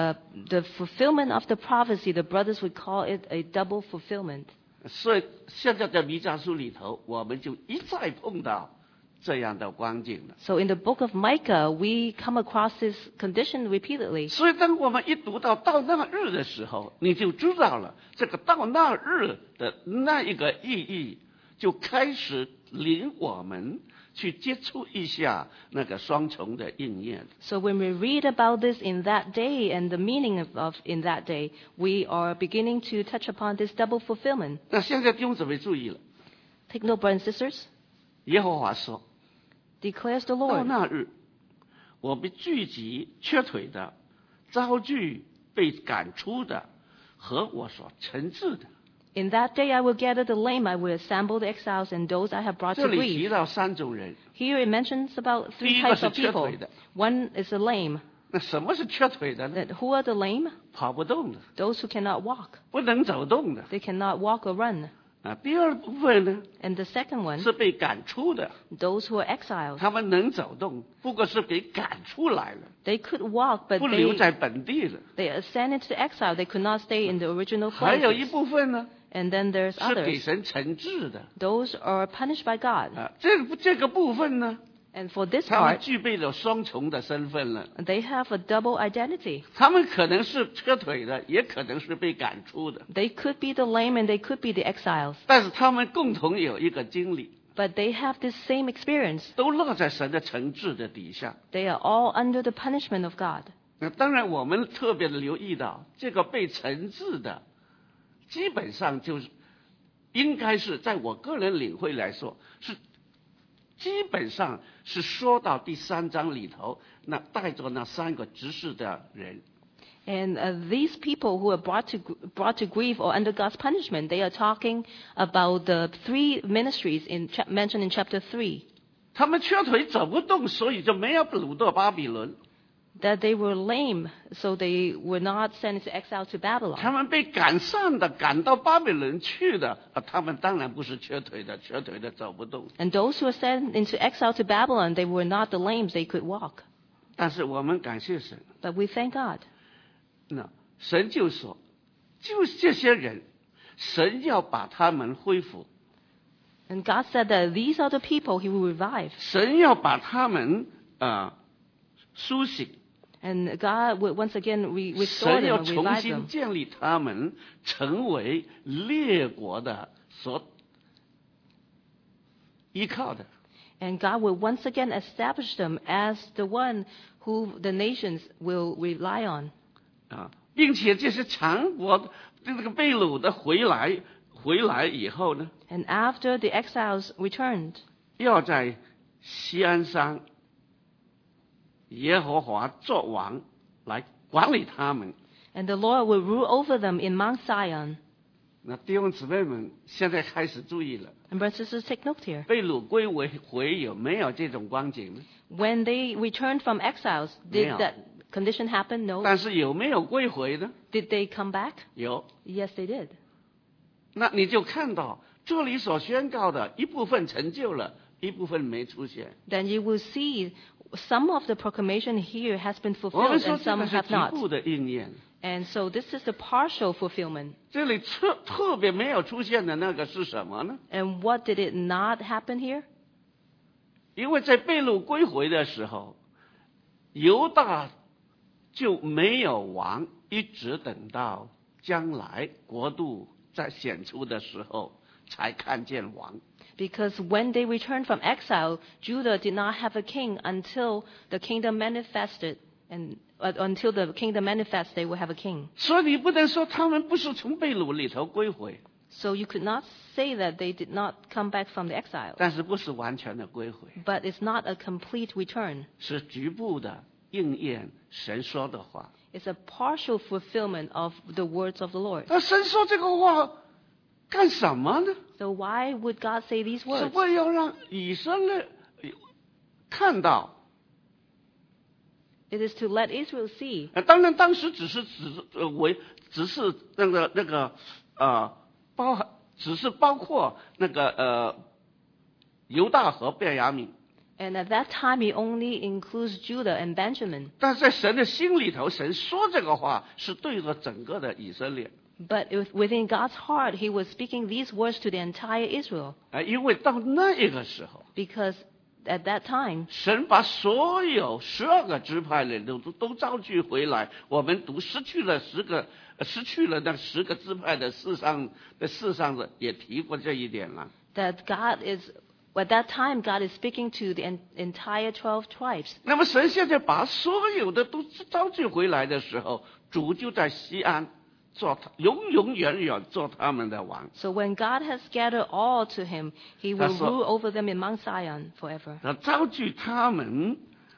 fulfillment of the prophecy, the brothers would call it a double fulfillment. 所以现在在弥迦书里头，我们就一再碰到这样的光景了。 So in the book of Micah, we come across this condition repeatedly. 所以当我们一读到那日的时候，你就知道了这个到那日的那一个意义，就开始领我们去接触一下那个双重的应验。 So when we read about this in that day and the meaning of in that day, we are beginning to touch upon this double fulfillment. 那现在弟兄姊妹注意了， Take note, brothers and sisters, 耶和华说 declares the 到 Lord. 那日，我必聚集瘸腿的，招聚被赶出的，和我所惩治的。 In that day I will gather the lame, I will assemble the exiles and those I have brought 这 to 里提 grief. 到3种人， Here it mentions about 第 three 一个 types 是 of 瘸 people. 腿的。 One is the lame. 那什么是瘸腿的呢？ That who are the lame? 跑不动的， Those who cannot walk. 不能走动的。 They cannot walk or run. 第二部分呢 And the second one, 是被赶出的， those who are exiled. 他们能走动，不过是给赶出来了， They could walk, but 不留在本地了。 they ascended to exile. They could not stay in the original 还有一 places. 部分呢 And then there's 是给 others. 神惩治的。 Those are punished by God. 这个部分呢， And for this 他们 part, 具备了双重的身份了。 they have a double identity. 他们可能是瘸腿的，也可能是被赶出的， They could be the lame and they could be the exiles. 但是他们共同有一个经历， But they have this same experience. 都落在神的惩治的底下。 They are all under the punishment of God. 那当然，我们特别的留意到，这个被惩治的，基本上就是应该是在我个人领会来说，是基本上是说到第3章里头，那带着那3个执事的人。 And these people who are brought to grief or under God's punishment, they are talking about the three ministries mentioned in chapter 3. 他们瘸腿走不动，所以就没有掳到巴比伦。 That they were lame, so they were not sent into exile to 他 Babylon. 们被赶上的，赶到巴比伦去的，他们当然不是瘸腿的，瘸腿的走不动。 And those who were sent into exile to Babylon, they were not the lame, they could walk. 但是我们感谢神， But we thank God. 那神就说，就这些人，神要把他们恢复， And God said that these are the people He will revive. 神要把他们苏醒， And God will once again restore 神 them 要 and 重 revive 新 them. 建立他们，成为列国的所依靠的。 And God will once again establish them as the one who the nations will rely on. 并且这些强国这个被掳的回来以后呢， And after the exiles returned, 要在锡安山耶和华作王来管理他们。 and the Lord will rule over them in Mount Zion. 那弟兄姊妹们现在开始注意了， And brothers and sisters, take note here. 被掳归回有没有这种光景呢？ When they returned from exiles, did Yeah. that condition happen? No. 但是有没有归回呢？ Did they come back? 有。 Yes, they did. 那你就看到这里所宣告的一部分成就了，一部分没出现。 Then you will see some of the proclamation here has been 我们 fulfilled 说 and 这 some 个是 have 局 not. 部的应验。 And so this is the partial fulfillment. 这里特别没有出现的那个是什么呢？ And what did it not happen here? 因为在被掳归回的时候，犹大就没有王，一直等到将来国度在显出的时候才看见王。 Because when they returned from exile, Judah did not have a king until the kingdom manifested. And until the kingdom manifests, they will have a king. 所以你不能说他们不是从被掳里头归回， So you could not say that they did not come back from the exile. 但是不是完全的归回， But it's not a complete return. 是局部的应验神说的话。 It's a partial fulfillment of the words of the Lord. 那神说这个话干什么呢？ So why would God say these 是 words? 为了让以色列看到。 It is to let Israel see. 当然，当时只是包括那个犹大和便雅悯， And at that time, he only includes Judah and Benjamin. 但是在神的心里头，神说这个话是对着整个的以色列。 But within God's heart, he was speaking these words to the entire Israel. 因为到那一个时候， Because at that time, 神把所有12个支派的都召集回来。我们读失去了那10个支派的事上的也提过这一点了。 that God is At that time, God is speaking to the entire 12 tribes. 那么神现在把所有的都招聚回来的时候，主就在西安做永永远远做他们的王。 So when God has gathered all to him, he will 他说， rule over them in Mount Zion forever. 他招聚他们，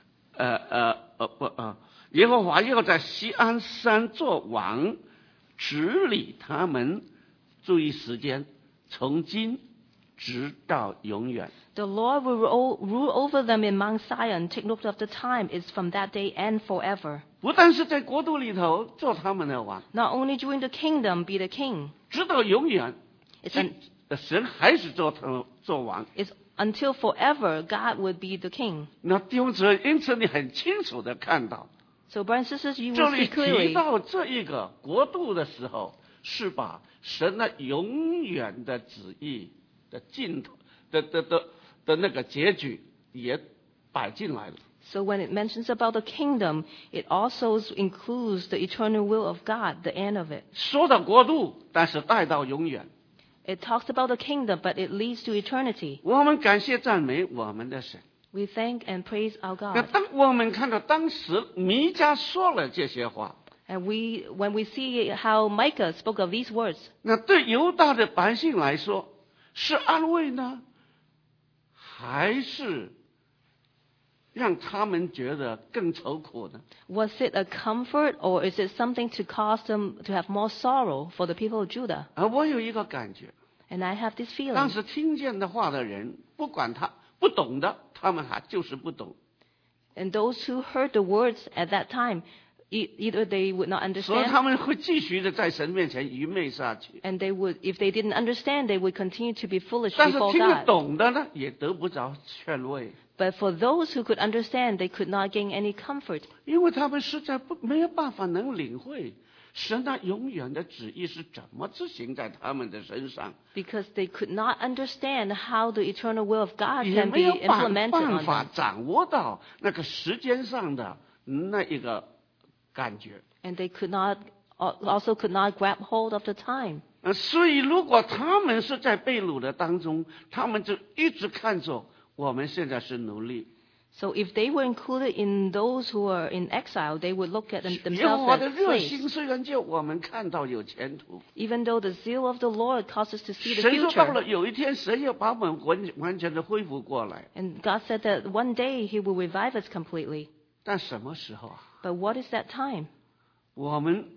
耶和华要在西安山做王，治理他们，注意时间，从今直到永远。 The Lord will rule over them in Mount Zion. Take note of the time. It's from that day and forever. 不但是在国度里头做他们的王， Not only during the kingdom be the king. 直到永远， It's, 神还是做王。 it's until forever God would be the king. 那弟兄姊妹，因此你很清楚的看到， So brothers and sisters, you 这 will 里 see 提 clearly. 到这一个国度的时候，是把神的永远的旨意的尽头的那个结局也摆进来了。 So when it mentions about the kingdom, it also includes the eternal will of God, the end of it. 说到国度，但是带到永远。 It talks about the kingdom, but it leads to eternity. 我们感谢赞美我们的神。 We thank and praise our 那 God. 当我们看到当时弥迦说了这些话， And when we see how Micah spoke of these words, 那对犹大的百姓来说是安慰呢，还是让他们觉得更愁苦呢？ was it a comfort or is it something to cause them to have more sorrow for the people of Judah? 我有一个感觉， And I have this 当 feeling. 时听见的话的人，不管他不懂的，他们还就是不懂。 And those who heard the words at that time, either they would not 所以 understand, 他们会继续的在神面前愚昧下去。 and they would, if they didn't understand, they would continue to be foolish 但是 before 听得 God. 懂的呢，也得不着劝慰， But for those who could understand, they could not gain any comfort 因为他们实在没有办法能领会神那永远的旨意是怎么执行在他们的身上， because they could not understand how the eternal will of God 也 can 没 be 有办 implemented on 法 them. 掌握到那个时间上的那一个感觉。 And they could not, also could not grab hold of the time. 所以如果他们是在被掳的当中，他们就一直看着我们现在是奴隶。 So if they were included in those who are in exile, they would look at 耶和 themselves 华的 as 热 slaves. 心虽然叫我们看到有前途， Even though the zeal of the Lord causes us to see the 神说到 future. 了有一天，神要把我们完全的恢复过来， And God said that one day He will revive us completely. 但什么时候啊？ But what is that time? 我们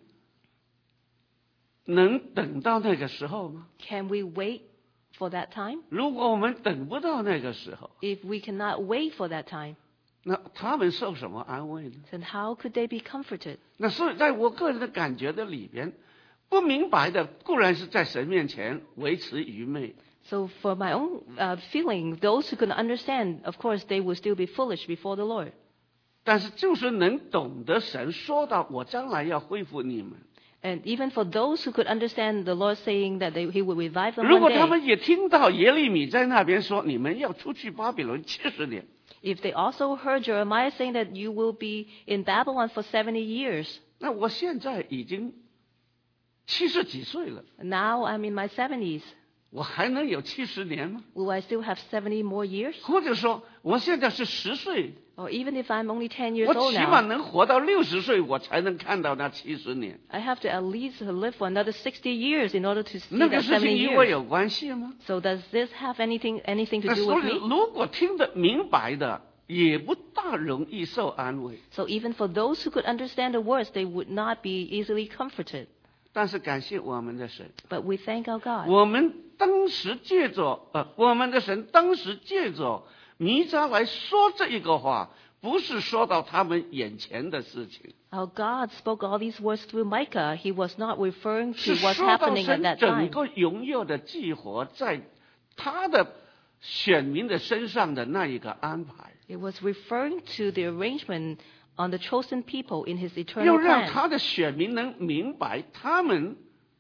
能等到那个时候吗？ Can we wait for that time? 如果我们等不到那个时候， If we cannot wait for that time, 那他们受什么安慰呢？ then how could they be comforted? 那所以在我个人的感觉的里边，不明白的固然是在神面前维持愚昧， So for my own feeling, those who could understand, of course, they will still be foolish before the Lord. 但是就是能懂得神说到我将来要恢复你们。 And even for those who could understand the Lord saying that He would revive them 如 one 果他 day, 们也听到耶利米在那边说你们要出去巴比伦70年， if they also heard Jeremiah saying that you will be in Babylon for 70 years, 那我现在已经70几岁了， now I'm in my 70s, 我还能有70年吗？ will I still have 70 more years? 或者说我现在是10岁， Or even if I'm only 10 years 我 old 起码 now, 能活到60岁，我才能看到那70年。 I have to at least live for another 60 years in order to see 那个 that 事 70 情与我 years. 有关系吗？ So does this have anything to 那 do 所 with 以 me? 如果听得明白的，也不大容易受安慰。 So even for those who could understand the words, they would not be easily comforted. 但是感谢我们的神， But we thank our God. 我们当时借着我们的神当时借着弥迦来说这一个话，不是说到他们眼前的事情， Our God spoke all these words through Micah. He was not referring 是 to what's 说到 happening at 神 that 整 time. 个荣耀的计划在他的选民的身上的那一个安排， It was referring to the arrangement on the chosen people in His 要 eternal 让 plan. 他的选民能明白他们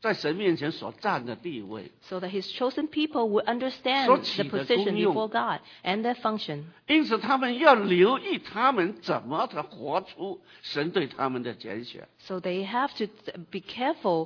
在神面前所占的地位， so that his chosen people would understand 所 the 起的 position 功用。 before God and their function. 因此他们要留意他们怎么的活出神对他们的拣选。 So they have to be careful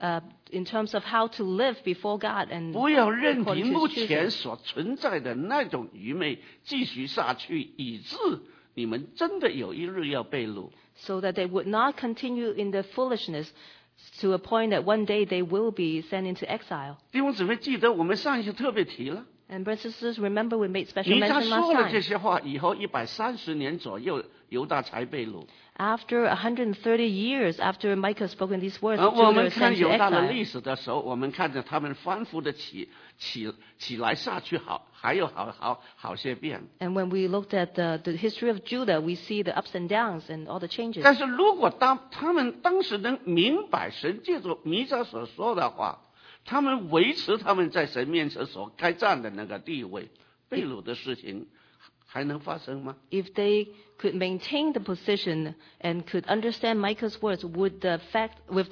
in terms of how to live before God and 不要任 according 凭 to 目 his 前 choosing. 所存在的那种愚昧继续下去，以致你们真的有一日要被掳。 So that they would not continue in their foolishness to a point that one day they will be sent into exile. 弟兄姊妹，记得我们上一次特别提了， And brothers and sisters, remember we made special 弥迦 mention 说 last 了这 time. 些话以后，130年左右，犹大才被掳。 After 130 years after Micah spoken these words, 我 Judah 们 was 看 sent to 犹大的 exile. 历史的时候，我们看着他们反复的起来下去还有好些遍。 And when we looked at the history of Judah, we see the ups and downs and all the changes. 但是如果他们当时能明白神借着弥迦所说的话，他们维持他们在神面前所该站的那个地位，被掳的事情还能发生吗？ If they could maintain the position and could understand Micah's words, would the fact with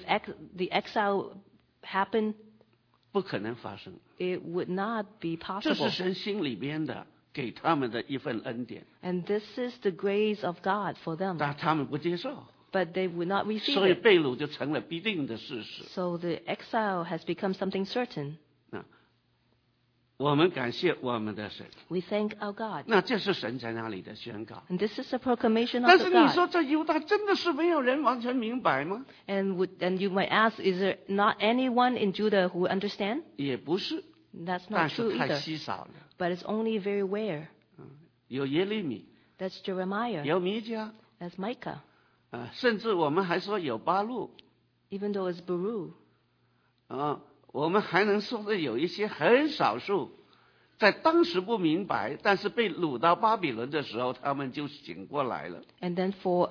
the exile happen? 不可能发生。 It would not be 这是 possible. 神心里边的给他们的一份恩典， And this is the grace of God for them. 但他们不接受， But they would not receive 所以 it. 被掳就成了必定的事实。 So the exile has become something certain. 我们感谢我们的神， We thank our God. 那这是神在那里的宣告。 And this is a proclamation 但 of 是 the 你 God. 说这犹大真的是没有人完全明白吗？ And you might ask, is there not anyone in Judah who would understand? 也不是， That's 但 not 是 true 太 either. 稀少了。 But it's only very rare. 有耶利米， That's Jeremiah. 有弥迦， That's Micah. 甚至我们还说有巴路， Even though it's Baruch. 我们还能说的有一些很少数，在当时不明白，但是被掳到巴比伦的时候，他们就醒过来了。 And then for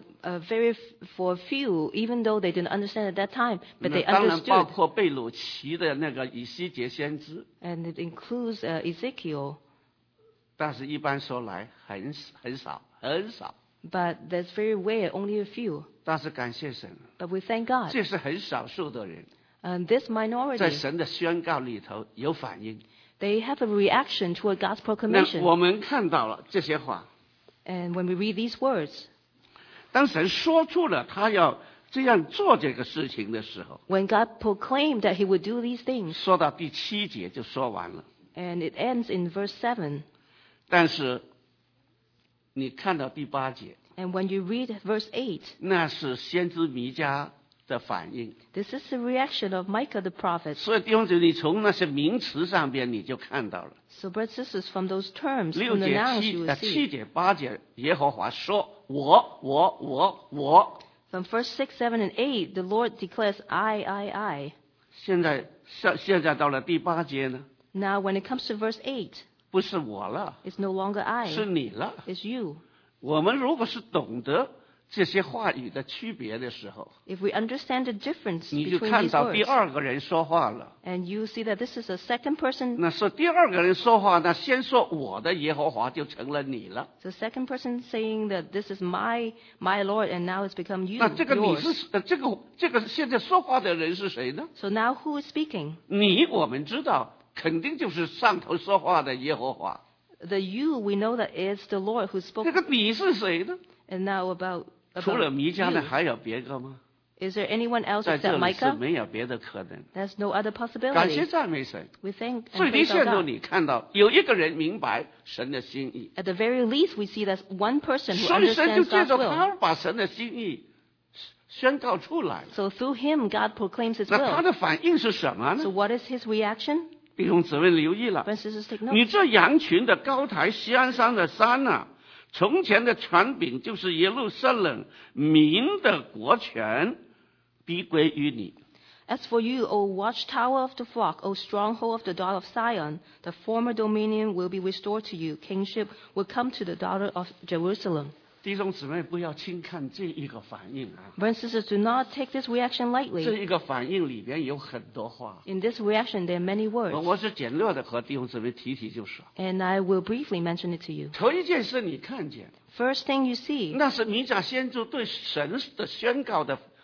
a few, even though they didn't understand at that time, but 那 they 当然包 understood. 括被掳骑的那个以西结先知， And it includes Ezekiel. 但是一般说来很少很少。 But that's very rare, only a few. 但是感谢神， But we thank God. 这是很少数的人， And this 在 minority, 神的宣告里头有反应。 they have a reaction toward God's 那 proclamation. 我们看到了这些话， And when we read these words, 当神说出了他要这样做这个事情的时候， when God proclaimed that he would do these things, 说到第7节就说完了。 and it ends in verse 7. 但是你看到第8节， And when you read verse 8, 那是先知弥迦的反应。 this is the reaction of Micah the prophet. 所以弟兄姊妹，你从那些名词上边你就看到了。 So, brothers and sisters, from those terms, 6 from the 节、 nouns, you will 7 see. 节、8节，耶和华说：“我。” From verse 6, 7, and 8, the Lord declares, I. 现在到了第8节呢， Now, when it comes to verse 8, 不是我了， it's no longer 是 I, 你了。 it's you. 我们如果是懂得这些话语的区别的时候， If we understand the difference 你就 between 看 these 到第 words, 2个人说话了。 and you see that this is a second person, 那是第2个人说话，那先说我的耶和华就成了你了。 the second person saying that this is my Lord, and now it's become you, 那这个你 yours. 是这个现在说话的人是谁呢？ So now who is speaking? 你我们知道，肯定就是上头说话的耶和华。 The you, we know that it's the Lord who spoke. 这个你是谁呢？ And now about 除了弥迦呢， you. 还有别个吗？ Is there anyone else 在这 except 里是 Micah? 没有别的可能。 There's no other 感谢 possibility. 赞美神。 We thank 最 and 低 praise 限 our 度 God. 你看到有一个人明白神的心意， At the very least, we see that one person who 所以神就 understands 借 God's 着 will. 他把神的心意宣告出来。 So through him, God proclaims his 那他 will. 的反应是什么 So 呢？ what is his reaction? 弟兄姊妹留意了， Brothers and sisters, take 你 note. 这羊群的高台西安山的山啊，从前的权柄就是耶路撒冷民的国权，必归于你。 As for you, O watchtower of the flock, O stronghold of the daughter of Zion, the former dominion will be restored to you. Kingship will come to the daughter of Jerusalem. 弟兄姊妹不要轻看这一个反应啊， Brothers and sisters, do not take this reaction 这 lightly. 一个反应里边有很多话， In this reaction, there are many words, 我是简略的和弟兄姊妹提就是。 and I will briefly mention it to you. 头一件事你看见， First thing you see, 那是弥迦先知对神的宣告的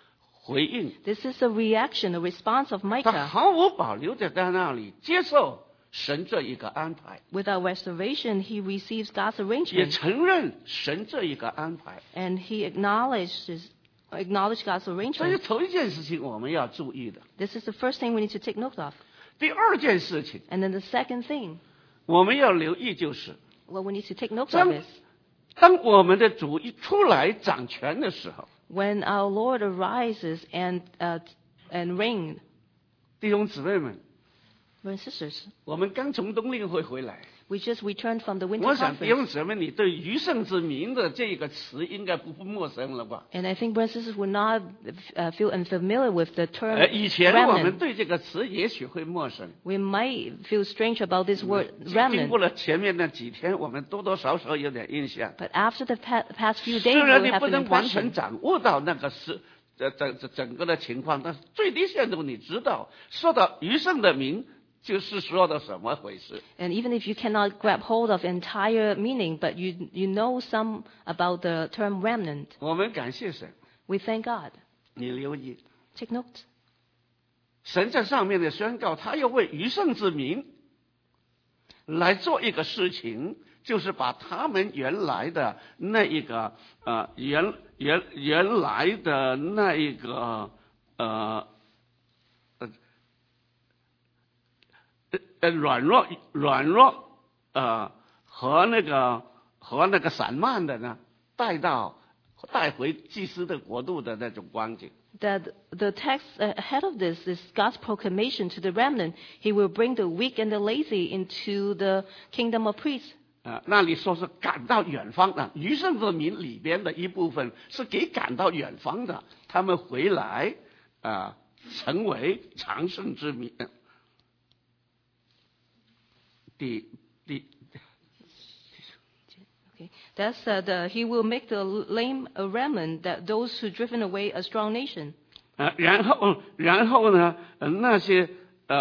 回应， This is a reaction, a response of 他 Micah. 毫无保留的在那里接受神这一个安排， Without reservation, he receives God's 也 arrangement, 承认神这一个安排。 and he acknowledged God's 所以 arrangement. 头一件事情我们要注意的。 This is the first thing we need to take note of. 第二件事情 And then the second thing, 我们要留意就是， what we need to take note 当 of is 当我们的主一出来掌权的时候， when our Lord arises and reign. 弟兄姊妹们， Brothers and sisters, 我们刚从冬令会回来， we just returned from the winter 我想弟 conference. 兄姊妹，你对余圣之名的这个词应该不陌生了吧？ And I think brothers and sisters would not feel unfamiliar with the term 以前我们 remnant. 对这个词也许会陌生， We might feel strange about this word 经 remnant. 过了前面那几天，我们多多少少有点印象。 But after the past few 虽 days, 然 we 你 have 不 an 能完全 impression. 掌握到那个是整个的情况，但是最低限度你知道，说到余圣的名，就是说的什么回事。 And even if you cannot grab hold of entire meaning, but you know some about the term remnant, 我们感谢神， we thank God. 你留意， Take note. 神在上面的宣告，他要为余圣之名来做一个事情，就是把他们原来的那一个原来的那一个软弱和那个散漫的呢，带回祭司的国度的那种光景。 That the text ahead of this is God's proclamation to the remnant. He will bring the weak and the lazy into the kingdom of priests. 那里说是赶到远方的，余圣之民里边的一部分是给赶到远方的，他们回来成为常胜之民。 Okay. That's he will make the lame a remnant, that those who driven away a strong nation. 然后呢，那些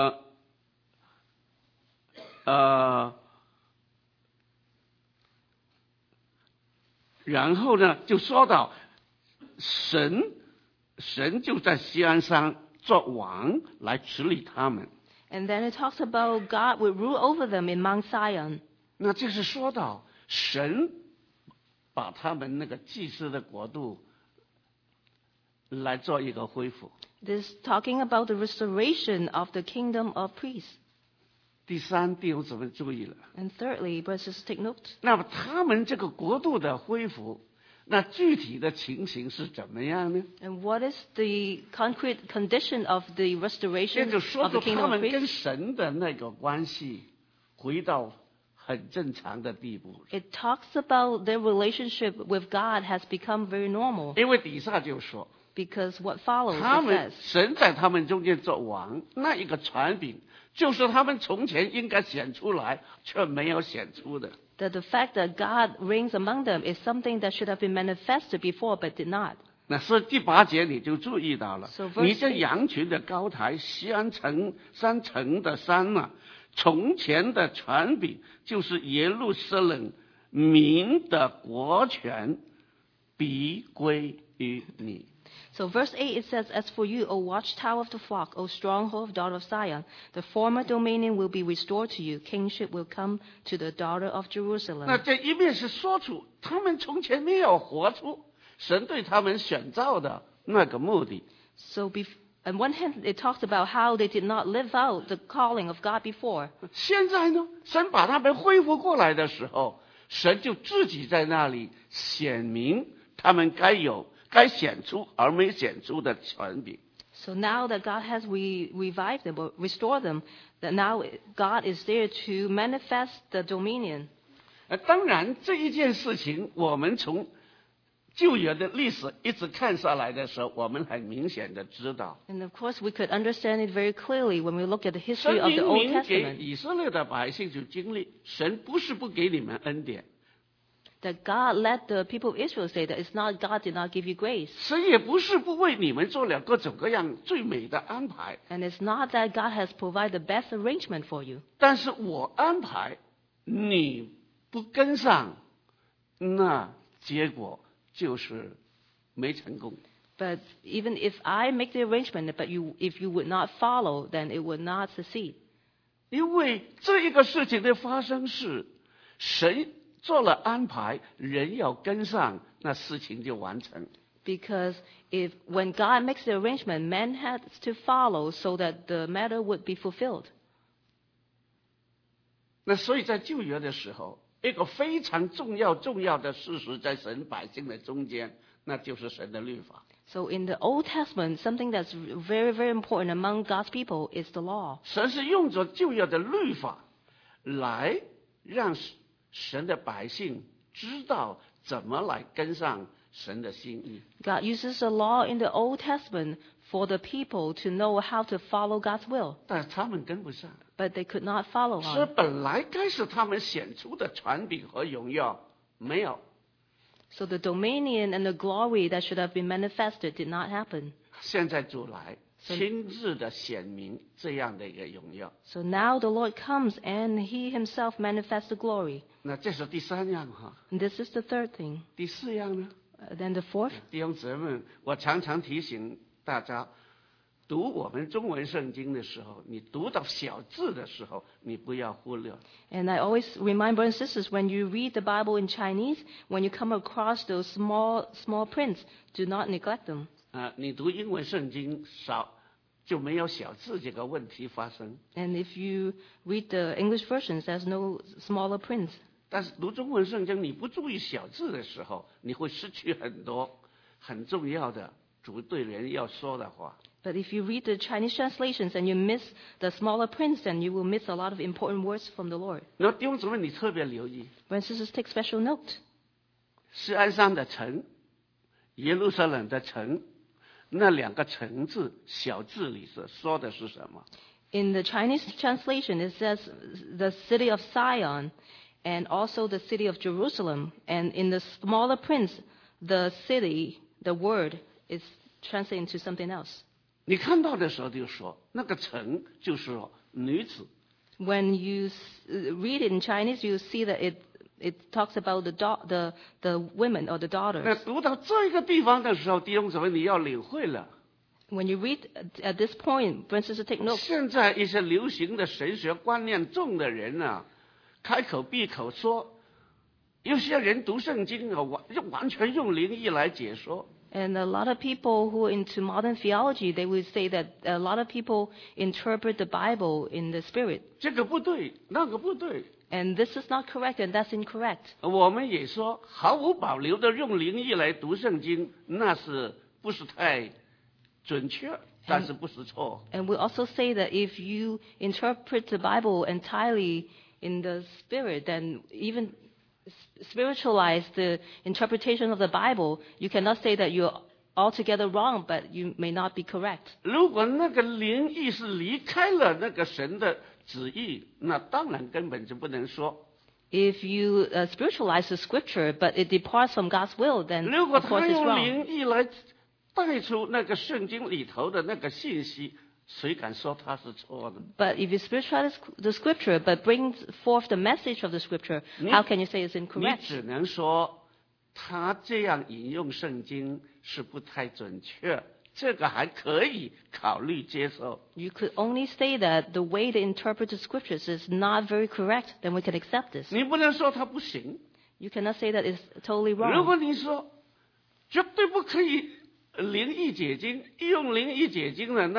然后呢，就说到神就在锡安山做王来治理他们。 And then it talks about God will rule over them in Mount Zion. 那就是说到神把他们那个祭司的国度来做一个恢复。 This is talking about the restoration of the kingdom of priests. 第三，弟兄姊妹注意了， And thirdly, brothers, take note. 那么他们这个国度的恢复，那具体的情形是怎么样呢？ And what is the concrete condition of the 这 restoration 就说 of the 出他 kingdom of 们跟 priests? 神的那个关系回到很正常的地步。 It talks about their relationship with God has become very normal. 因为底下就说， Because what follows 他 it 们 says 神在他们中间做王，那一个权柄，就是他们从前应该显出来却没有显出的。 that the fact that God reigns among them is something that should have been manifested before but did not. 那是第8节你就注意到了 So，verse 你这羊群的高台，锡安山城的山啊，从前的权柄就是耶路撒冷民的国权，必归于你。 So verse 8 it says, As for you, O watchtower of the flock, O stronghold of daughter of Zion, the former dominion will be restored to you. Kingship will come to the daughter of 那 Jerusalem. 这一面是说出他们从前没有活出神对他们选造的那个目的。 So on one hand, it talks about how they did not live out the calling of God before. 现在呢，神把他们恢复过来的时候，神就自己在那里显明他们该显出而没显出的权柄。 So now that God has revived them or restored them, that now God is there to manifest the dominion. 当然这一件事情，我们从旧约的历史一直看下来的时候，我们很明显的知道， And of course, we could understand it very clearly when we look at the 神 history of the 明 Old 明给 Testament. 以色列的百姓就经历，神不是不给你们恩典， That God let the people of Israel say that it's not God did not give you grace. 神也不是不为你们做了各种各样最美的安排， And it's not that God has provided the best arrangement for you. 但是我安排你不跟上，那结果就是没成功。 But even if I make the arrangement, but if you would not follow, then it would not succeed. 因为这一个事情的发生是神做了安排，人要跟上，那事情就完成。 Because when God makes the arrangement, man has to follow so that the matter would be fulfilled. 那所以在旧约的时候，一个非常重要的事实在神百姓的中间，那就是神的律法。 So in the Old Testament, something that's very, very important among God's people is the law. 神是用着旧约的律法来让神的百姓知道怎么来跟上神的心意。 God uses the law in the Old Testament for the people to know how to follow God's will. 但是他们跟不上， But they could not follow 是 on. 本来该是他们显出的权柄和荣耀没有。 So the dominion and the glory that should have been manifested did not happen. 现在主来亲自的显明这样的一个荣耀。 So now the Lord comes and he himself manifests the glory. 那这是第三样哈。 And this is the third thing. 第四样呢？ Then the fourth. 弟兄姊妹，我常常提醒大家，读我们中文圣经的时候，你读到小字的时候，你不要忽略。 And I always remind brothers and sisters, when you read the Bible in Chinese, when you come across those small prints, do not neglect them. 你读英文圣经少，就没有小字这个问题发生。 And if you read the English versions, there's no smaller prints. 但是读中文圣经，你不注意小字的时候，你会失去很多很重要的主对人要说的话。 But if you read the Chinese translations and you miss the smaller prints, then you will miss a lot of important words from the Lord. 那弟兄姊妹，你特别留意， Brothers and sisters, take special note. 锡安山的城，耶路撒冷的城，那两个城字小字里说的是什么？ In the Chinese translation, it says the city of Zion and also the city of Jerusalem. And in the smaller prints, the city, the word, is translated into something else. 你看到的时候就说，那个城就是说女子。 When you read it in Chinese, you see that it talks about the women or the 那 daughters. 读到这个地方的时候，弟兄姊妹，你要领会了。 When you read at this point, brothers and sisters, take note. 现在一些流行的神学观念重的人啊，开口闭口说，有些人读圣经啊，完全用灵意来解说。 And a lot of people who are into modern theology, they would say that a lot of people interpret the Bible in the spirit. 这个不对，那个不对。 And this is not correct, and that's incorrect. 我们也说毫无保留的用灵意来读圣经，那是不是太准确？但是不是错。 And we also say that if you interpret the Bible entirely in the spirit, then even spiritualize the interpretation of the Bible, you cannot say that you're altogether wrong, but you may not be correct. 如果那个灵意是离开了那个神的旨意，那当然根本就不能说。 If you spiritualize the scripture, but it departs from God's will, then 如果 of course 他 it's 用 wrong. 灵意来带出那个圣经里头的那个信息，谁敢说他是错的？ But if you spiritualize the scripture, but brings forth the message of the scripture, how can you say it's 你 incorrect? 只能说他这样引用圣经是不太准确，这个还可以考虑接受。 You could only say that the way they interpret the scriptures is not very correct, then we can accept this. 你不能说他不行。 You cannot say that it's totally 如 wrong. 果你说绝对不可以灵意解经，用灵意解经了，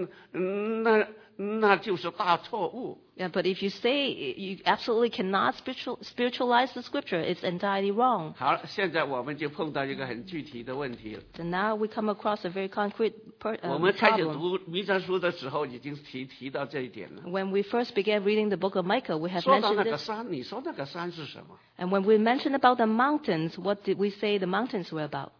那就是大错误。 Yeah, but if you say you absolutely cannot spiritualize the scripture, it's entirely wrong. 好了，现在我们就碰到一个很具体的问题了。 So now we come across a very concrete 我们开始 problem. 读弥迦书的时候，已经提到这一点了。 When we first began reading the book of Micah, we have 说到 mentioned 那个 this. 山，你说那个山是什么？ And when we mentioned about the mountains, what did we say the mountains were about?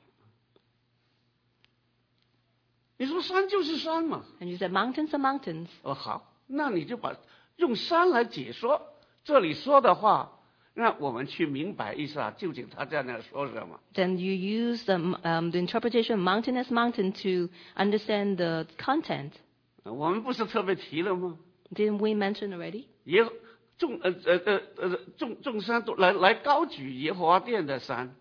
你说山就是山嘛。 And you said mountains are mountains. 哦，好，那你就用山来解说这里说的话，让我们去明白一下，究竟他在那说什么。 Then you use the interpretation of mountain as mountain to understand the content. 我们不是特别提了吗？ Didn't we mention already? 众山都来高举耶和华殿的山。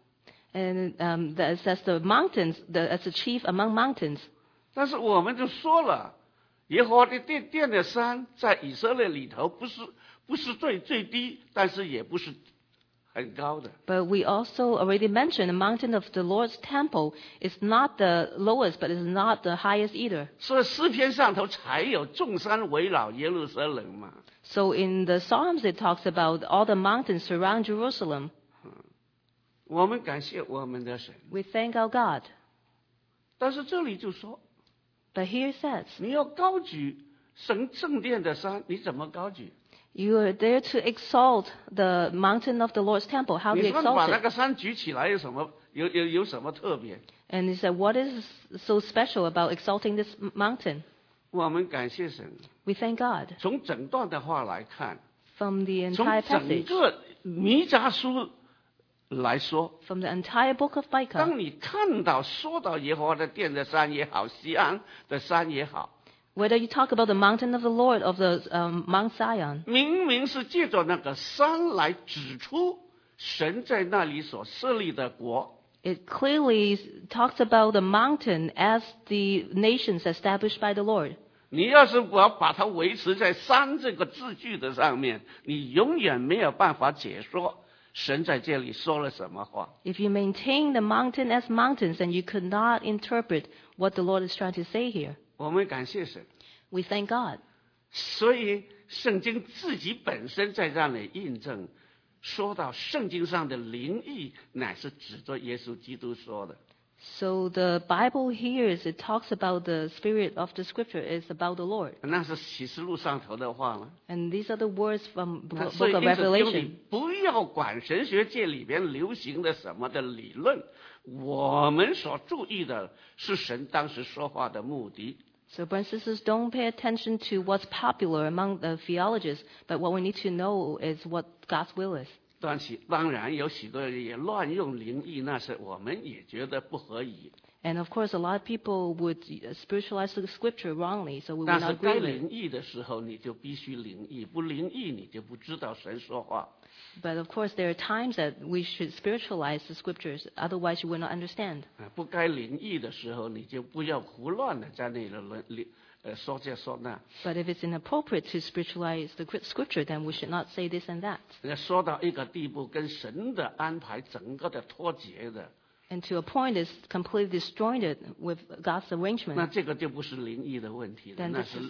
And that says the mountains, as a chief among mountains. 但是我们就说了，耶和华的殿的山在以色列里头不是最低，但是也不是很高的。 But we also already mentioned the mountain of the Lord's temple is not the lowest, but is not the highest either. 所以诗篇上头才有众山围绕耶路撒冷嘛。 So in the Psalms it talks about all the mountains surround Jerusalem. 我们感谢我们的神。 We thank our God. 但是这里就说， But here it says, 你要高举神圣殿的山，你怎么高举？ you are there to exalt the mountain of the Lord's temple. How do 你 you 说把 exalt 那 it? 个山举起来有什么特别？ And he said, what is so special about exalting this mountain? 我们感谢神。 We thank God. 从整段的话来看， From the 从 entire 整 passage, 个弥迦书来说， from the entire book of Micah, 当你看到说到耶和华的殿的山也好，锡安的山也好， whether you talk about the mountain of the Lord of the Mount Zion, 明明是借着那个山来指出神在那里所设立的国。 it clearly talks about the mountain as the nations established by the Lord. 你要是不要把它维持在山这个字句的上面，你永远没有办法解说神在这里说了什么话。 If you maintain the mountain as mountains, then you could not interpret what the Lord is trying to say here. 我们感谢神。 We thank God. 所以圣经自己本身在这里印证，说到圣经上的灵意乃是指着耶稣基督说的。 So the Bible here, it talks about the spirit of the scripture is about the Lord. 那是启示录上头的话吗？ And these are the words from 所 book 以 of 因此兄 Revelation. 弟不要管神学界里边流行的什么的理论，我们所注意的是神当时说话的目的。 So brothers and sisters, don't pay attention to what's popular among the theologians, but what we need to know is what God's will is. 当然有许多人也乱用灵意，那是我们也觉得不合宜。 And of course, a lot of people would spiritualize the scripture wrongly, so we would 但是 not 该 agree with it. 灵意的时候，你就必须灵意；不灵意，你就不知道神说话。 But of course, there are times that we should spiritualize the scriptures, otherwise you will not understand. 不该灵意的时候，你就不要胡乱的在那里说这说那。 But if it's inappropriate to spiritualize the scripture, then we should not say this and that. 说到一个地步，跟神的安排整个的脱节的， And to a point, it's completely disjointed with God's 那 arrangement. 这个就不是灵意的问题了， Then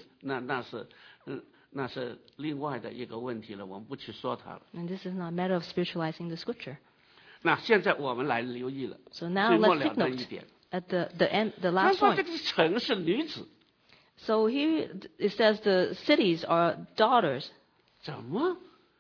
那是另外的一个问题了，我们不去说它了。 And this is not a matter of spiritualizing the scripture. 那现在我们来留意了， So now 最末 let's 了 take 的一 note 点， at the end, the 他 last 说这 point. 个城是女子， So here it says the cities are daughters. 怎么？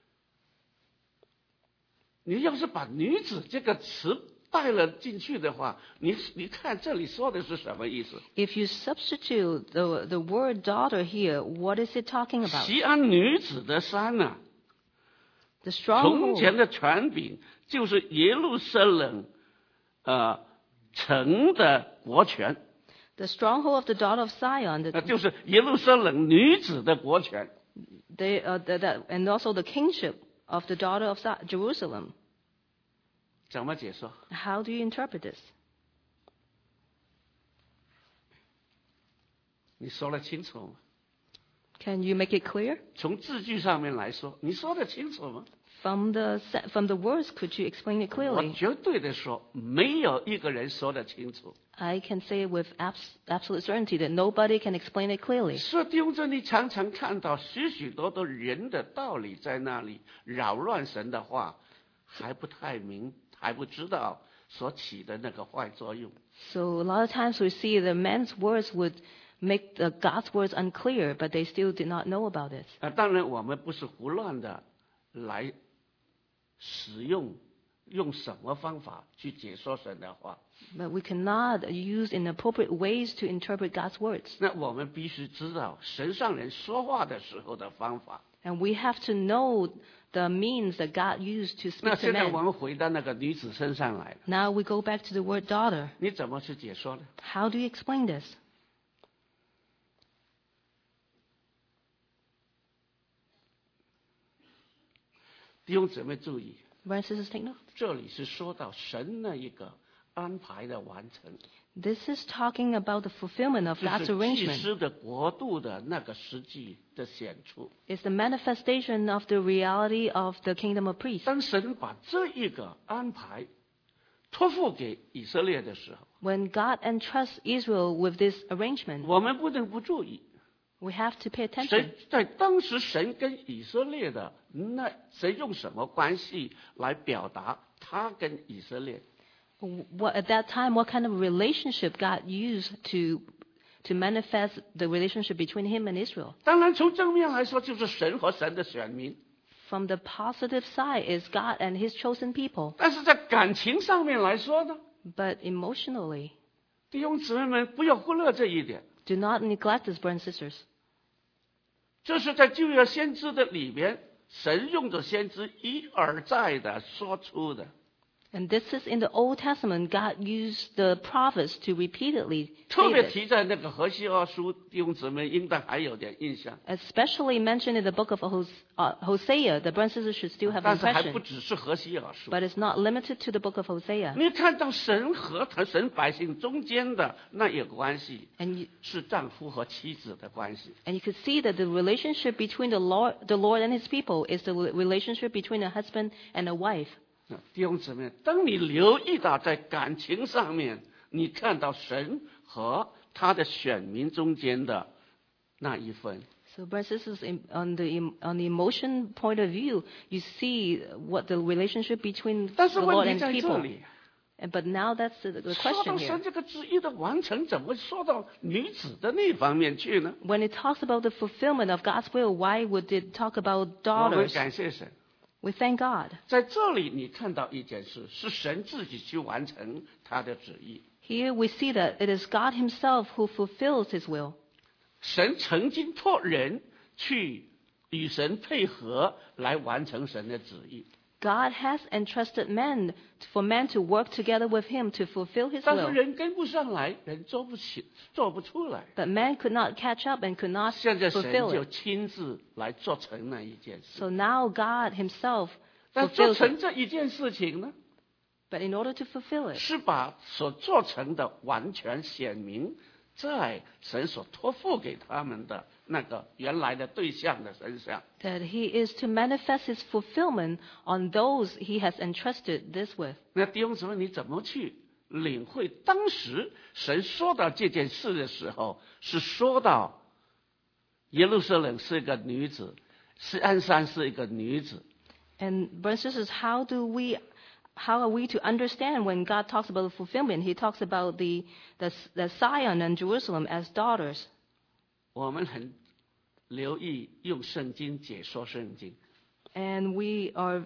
你要是把女子这个词带了进去的话，你看这里说的是什么意思？ If you substitute the word daughter here, what is it talking about? 锡安女子的山呢、 The 从前 stronghold. 的权柄就是耶路撒冷，城的国权， The stronghold of the daughter of Zion. 就是耶路撒冷女子的国权。 And also the kingship of the daughter of Jerusalem. 怎么解说？ How do you interpret this? 你说得清楚吗？ Can you make it clear? 从字句上面来说，你说得清楚吗？ From the words, could you explain it 我 clearly? 绝对的说，没有一个人说得清楚。 I can say with absolute certainty that nobody can explain it clearly. 所以弟兄姊妹，你常常看到许多的人的道理在那里扰乱神的话，还不太明，还不知道所起的那个坏作用。 So a lot of times we see the men's words would make God's words unclear, but they still did not know about it. 当然我们不是胡乱的来使用什么方法去解说神的话。 But we cannot use inappropriate ways to interpret God's words. 那我们必须知道神上人说话的时候的方法。 And we have to know the means that God used to 那 speak to 现在我 men. 们回到那个女子身上来了， Now we go back to the word daughter. 你怎么去解说呢？ How do you explain this? 弟兄姊妹注意， Brothers and sisters, take note. 这里是说到神的一个安排的完成， This is talking about the fulfillment of 这 God's 是祭 arrangement. 司的国度的那个实际的显出。 It's the manifestation of the reality of the kingdom of priests. 当神把这一个安排托付给以色列的时候， When God entrusts Israel with this arrangement, 我们不能不注意， we have to pay attention. 神在当时神跟以色列的那神用什么关系来表达他跟以色列？ At that time, what kind of relationship God used to manifest the relationship between Him and Israel? 当然，从正面来说，就是神和神的选民。 From the positive side is God and His chosen people. 但是在感情上面来说呢， But emotionally, 弟兄姊妹们不要忽略这一点。 do not neglect this, brothers and sisters. 这是在旧约先知的里边，神用着先知一而再的说出的。 And this is in the Old Testament, God used the prophets to repeatedly 特 say 别 this, 提在那个何西阿书，弟兄姊妹应当还有点印象。 especially mentioned in the book of Hosea. The brothers and sisters should still have 但是还不 impression. 只是何西阿书， But it's not limited to the book of Hosea. 你看到神和神百姓中间的那一个关系， And 是丈夫和妻子的关系。 you could see that the relationship between the Lord and His people is the relationship between a husband and a wife. 弟兄姊妹，当你留意到在感情上面，你看到神和他的选民中间的那一份， So, brothers and sisters, on the emotion point of view, you see what the relationship between 但是 the 问 Lord 题 and 在 His 这 people. 里， But now that's the 说 question 到 here. 神这个旨意的完成，怎么说到女子的那方面去呢？ When it talks about the fulfillment of God's will, why would it talk about 我们 daughters? 感谢神， We thank God. 在这里你看到一件事，是神自己去完成他的旨意。 Here we see that it is God Himself who fulfills His will. 神曾经托人去与神配合，来完成神的旨意。 God has entrusted for men to work together with Him to fulfill His 但是 will. 人跟不上来，人做不出来。 But man could not catch up and could not 现在神 fulfill 就 it. 亲自来做成那一件事。 So now God Himself 但做 fulfills 成 it. 这一件事情呢， But in order to fulfill it, 是把所做成的完全显明在神所托付给他们的那个原来的对象的身上。 that He is to manifest His fulfillment on those He has entrusted this with. 那弟兄姊妹，你怎么去领会当时神说到这件事的时候，是说到耶路撒冷是一个女子，锡安山是一个女子。 And brothers and sisters, how are we to understand when God talks about the fulfillment? He talks about the Zion and Jerusalem as daughters. 我们很留意用圣经解说圣经。 And we are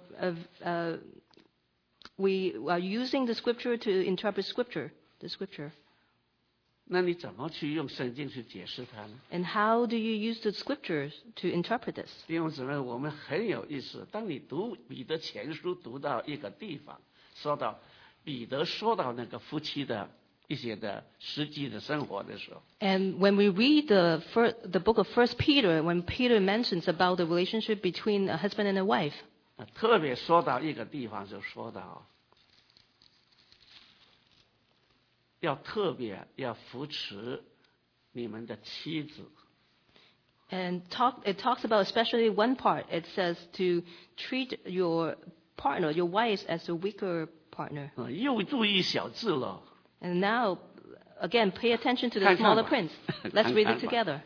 using the scripture to interpret the scripture. 那你怎么去用圣经去解释它呢？ And how do you use the scriptures to interpret this? 弟兄姊妹，我们很有意思。当你读彼得前书读到一个地方，说到彼得说到那个夫妻的一些的实际的生活的时候， And when we read the book of 1 Peter, when Peter mentions about the relationship between a husband and a wife, 特别说到一个地方，就说到要特别要扶持你们的妻子。 and it talks about especially one part. It says to treat your partner, your wives, as a weaker partner. 又注意小字了。 And now, again, pay attention to the 看看 smaller 吧。 prints. Let's read it 看看吧。 together.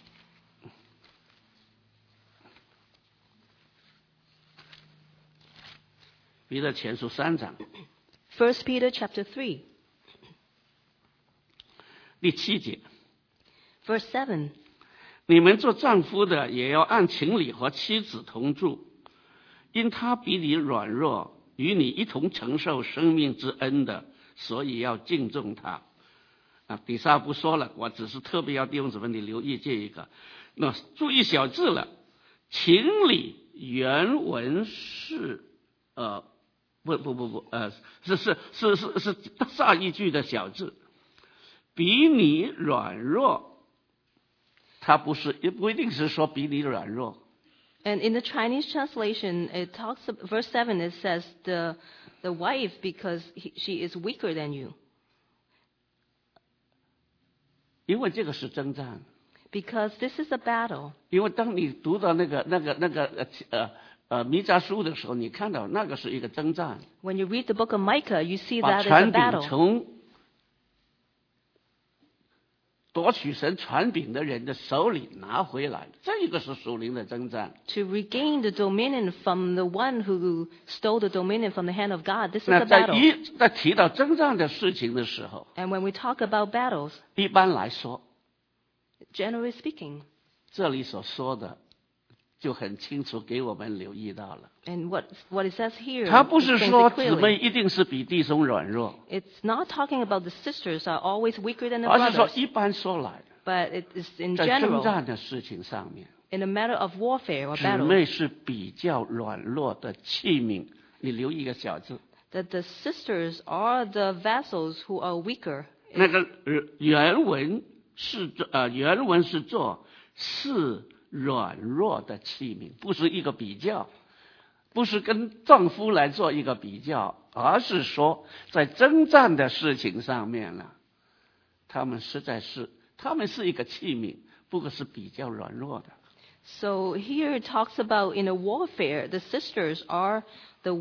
彼得前书3章 1 Peter chapter 3, 第7节， verse 7. 你们做丈夫的也要按情理和妻子同住，因他比你软弱，与你一同承受生命之恩的，所以要敬重他。底下不说了，我只是特别要弟兄姊妹你留意这一个。那注意小字了，情理原文是是上一句的小字，比你软弱，它不一定是说比你软弱， And in the Chinese translation, it talks verse 7. It says the wife because she is weaker than you. 因为这个是征战。 Because this is a battle. 因为当你读到弥迦书的时候，你看到那个是一个征战。 When you read the book of Micah, you see 把 that it's a 权柄 battle. 从夺取神权柄的人的手里拿回来，这个是属灵的征战。 To regain the dominion from the one who stole the dominion from the hand of God. This is 那 a battle. 在提到征战的事情的时候， And when we talk about battles, 一般来说， generally speaking, 这里所说的就很清楚给我们留意到了。 and what it says here, 他不是 explains 说 it 姊妹 clearly. 一定是比弟兄软弱， It's not talking about the sisters are always weaker than the 而是说 brothers, 一般说来， but it is in 在征 general, 战的事情上面， in a matter of warfare or 姊 battle, 妹是比较软弱的器皿。你留一个小字， that the sisters are the vessels who are weaker. 那个原文是做是软弱的器皿，不是一个比较，不是跟丈夫来做一个比较，而是说在征战的事情上面呢，他们是一个器皿，不过是比较软弱的。 So here it talks about in a warfare, the sisters are the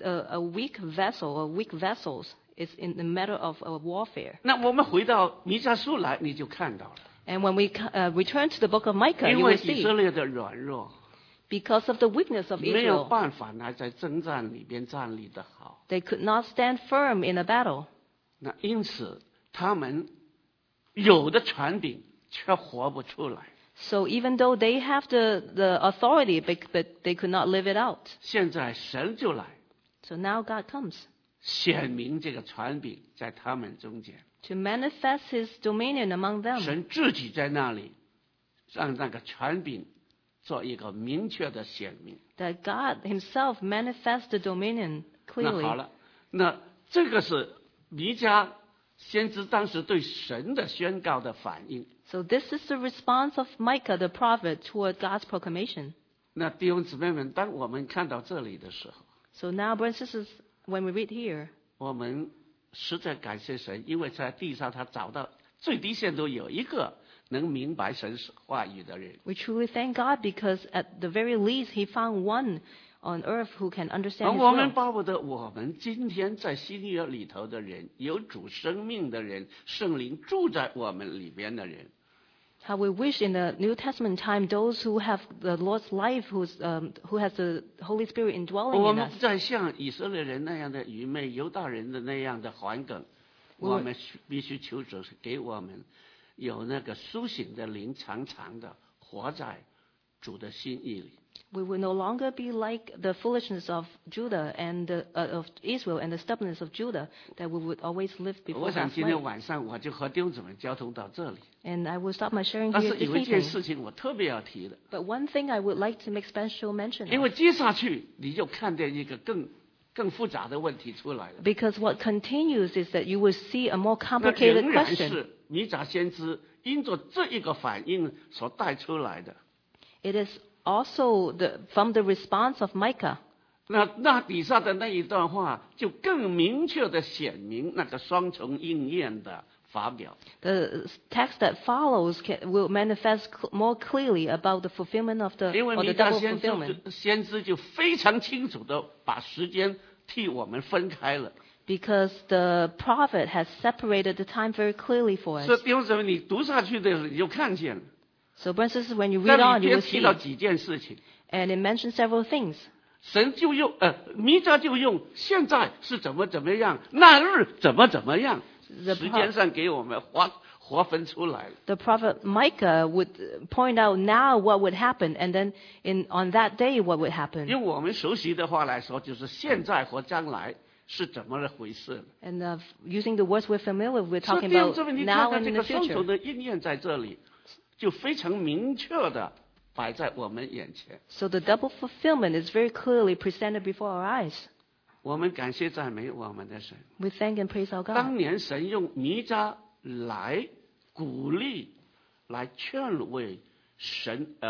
a weak vessel, or weak vessels. It's in the matter of a warfare. 那我们回到弥迦书来，你就看到了， And when we return to the book of Micah, 因 you 为 will 以色 see 列的软弱， because of the weakness of 没有 Israel, 办法来在征战里边站立得好。 they could not stand firm in a battle. 那因此他们有的权柄却活不出来。 So even though they have the authority, but they could not live it out. 现在神就来 So now God comes 显明这个权柄在他们中间， to manifest his dominion among them. 神自己在那里让那个权柄做一个明确的显明。 That God himself manifests the dominion 那好 clearly. 了，那这个是弥迦先知当时对神的宣告的反应。 So this is the response of Micah the prophet toward God's proclamation. 那弟兄姊妹们，当我们看到这里的时候， So now, brothers and sisters, when we read here, 我们实在感谢神，因为在地上他找到最低限度有一个能明白神话语的人。 we truly thank God because at the very least he found one on earth who can 而 understand his 我们 will. 巴不得我们今天在新约里头的人，有主生命的人，圣灵住在我们里边的人， How we wish in the New Testament time those who have the Lord's life, who has the Holy Spirit indwelling 我 in 们 us. 在像以色列人那样的愚昧，犹大人的那样的环境，我们必须求主给我们有那个苏醒的灵，常常的活在主的心意里。 We will no longer be like the foolishness of Judah and of Israel and the stubbornness of Judah, that we would always live 我 before 想 God's 今天 light. 晚上我就和弟兄姊妹交通到这里， And I will stop my sharing 但 here 是 this 有一件 evening. 事情我特别要提的， But one thing I would like to make special mention 因 of, 为接下去你就看见一个更复杂的问题出来了。 because what continues is that you will see a more 那 complicated 仍然 question. 是弥迦先知因着这一个反应所带出来的。 It is also from the response of Micah. 那底下的那一段话就更明确的显明那个双重应验的发表。 The text that follows will manifest more clearly about the fulfillment of the 因为 or 弥 the 迦 double fulfillment. 先知就非常清楚的把时间替我们分开了。 Because the prophet has separated the time very clearly for 所以 us. 弟兄姊妹，你读下去的时候你就看见了， So, brothers and sisters, when you 在 read on, 里 you 边 will 提 see. 到几件事情， And it mentions several things. 神就用弥迦就用现在是怎么样，那日怎么样， The 时间上给我们划分出来了。 The prophet Micah would point out now what would happen, and then on that day what would happen. 用我们熟悉的话来说，就是现在和将来是怎么回事。 And using the words we're familiar with, we're 所以 talking 弟兄 about 姊妹，你 now 看看 and 这 in 个 the 双重 future. 的应验在这里，就非常明确的摆在我们眼前。 So the double fulfillment is very clearly presented before our eyes. 我们感谢赞美我们的神。 We thank and praise our 当 God. 年神用弥迦来鼓励、来劝慰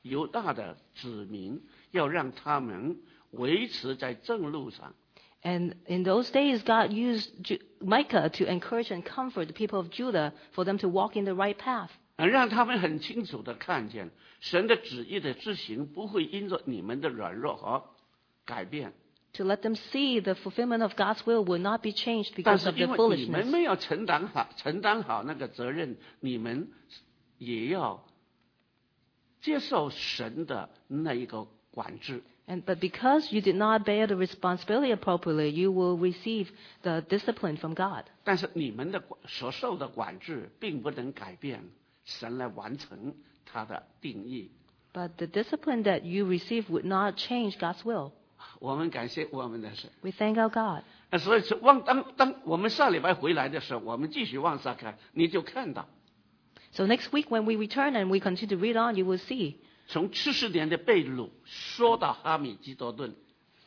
犹大的子民，要让他们维持在正路上。 And in those days, God used Micah to encourage and comfort the people of Judah for them to walk in the right path. 让他们很清楚地看见神的旨意的执行不会因着你们的软弱和改变。 To let them see the fulfillment of God's will will not be changed 但 because 是 of 因 their 为你们 foolishness. 没有承担好那个责任，你们也要接受神的那一个管制。 But because you did not bear the responsibility appropriately, you will receive the discipline from God. 但是你们的所受的管制并不能改变神来完成他的定义。 But the discipline that you receive would not change God's will. 我们感谢我们的神。 We thank our God. 所以当我们下礼拜回来的时候，我们继续往下看，你就看到 So next week when we return and we continue to read on, you will see 从70年的被掳说到哈米基多顿，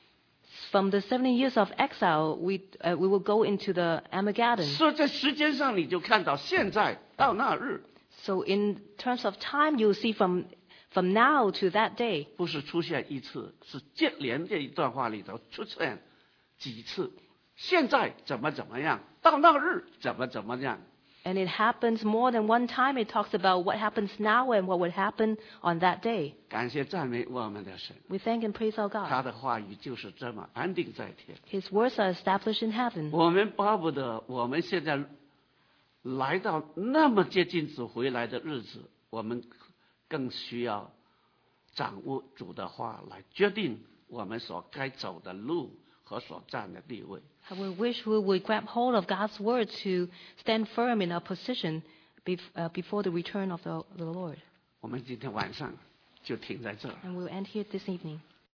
from the 70 years of exile, we will go into the Armageddon. 所以在时间上你就看到现在到那日， So in terms of time, you will see from now to that day. 不是出现一次，是接连这一段话里头出现几次。现在怎么样，到那日怎么样。 And it happens more than one time. It talks about what happens now and what would happen on that day. 感谢赞美我们的神， We thank and praise our 他 God. 的话语就是这么安定在天。 His words are established in heaven. 我们巴不得我们现在来到那么接近主回来的日子，我们更需要掌握主的话来决定我们所该走的路和所站的地位。 I will wish we would grab hold of God's word to stand firm in our position before the return of the Lord. 我们今天晚上就停在这儿。 And we'll end here this evening.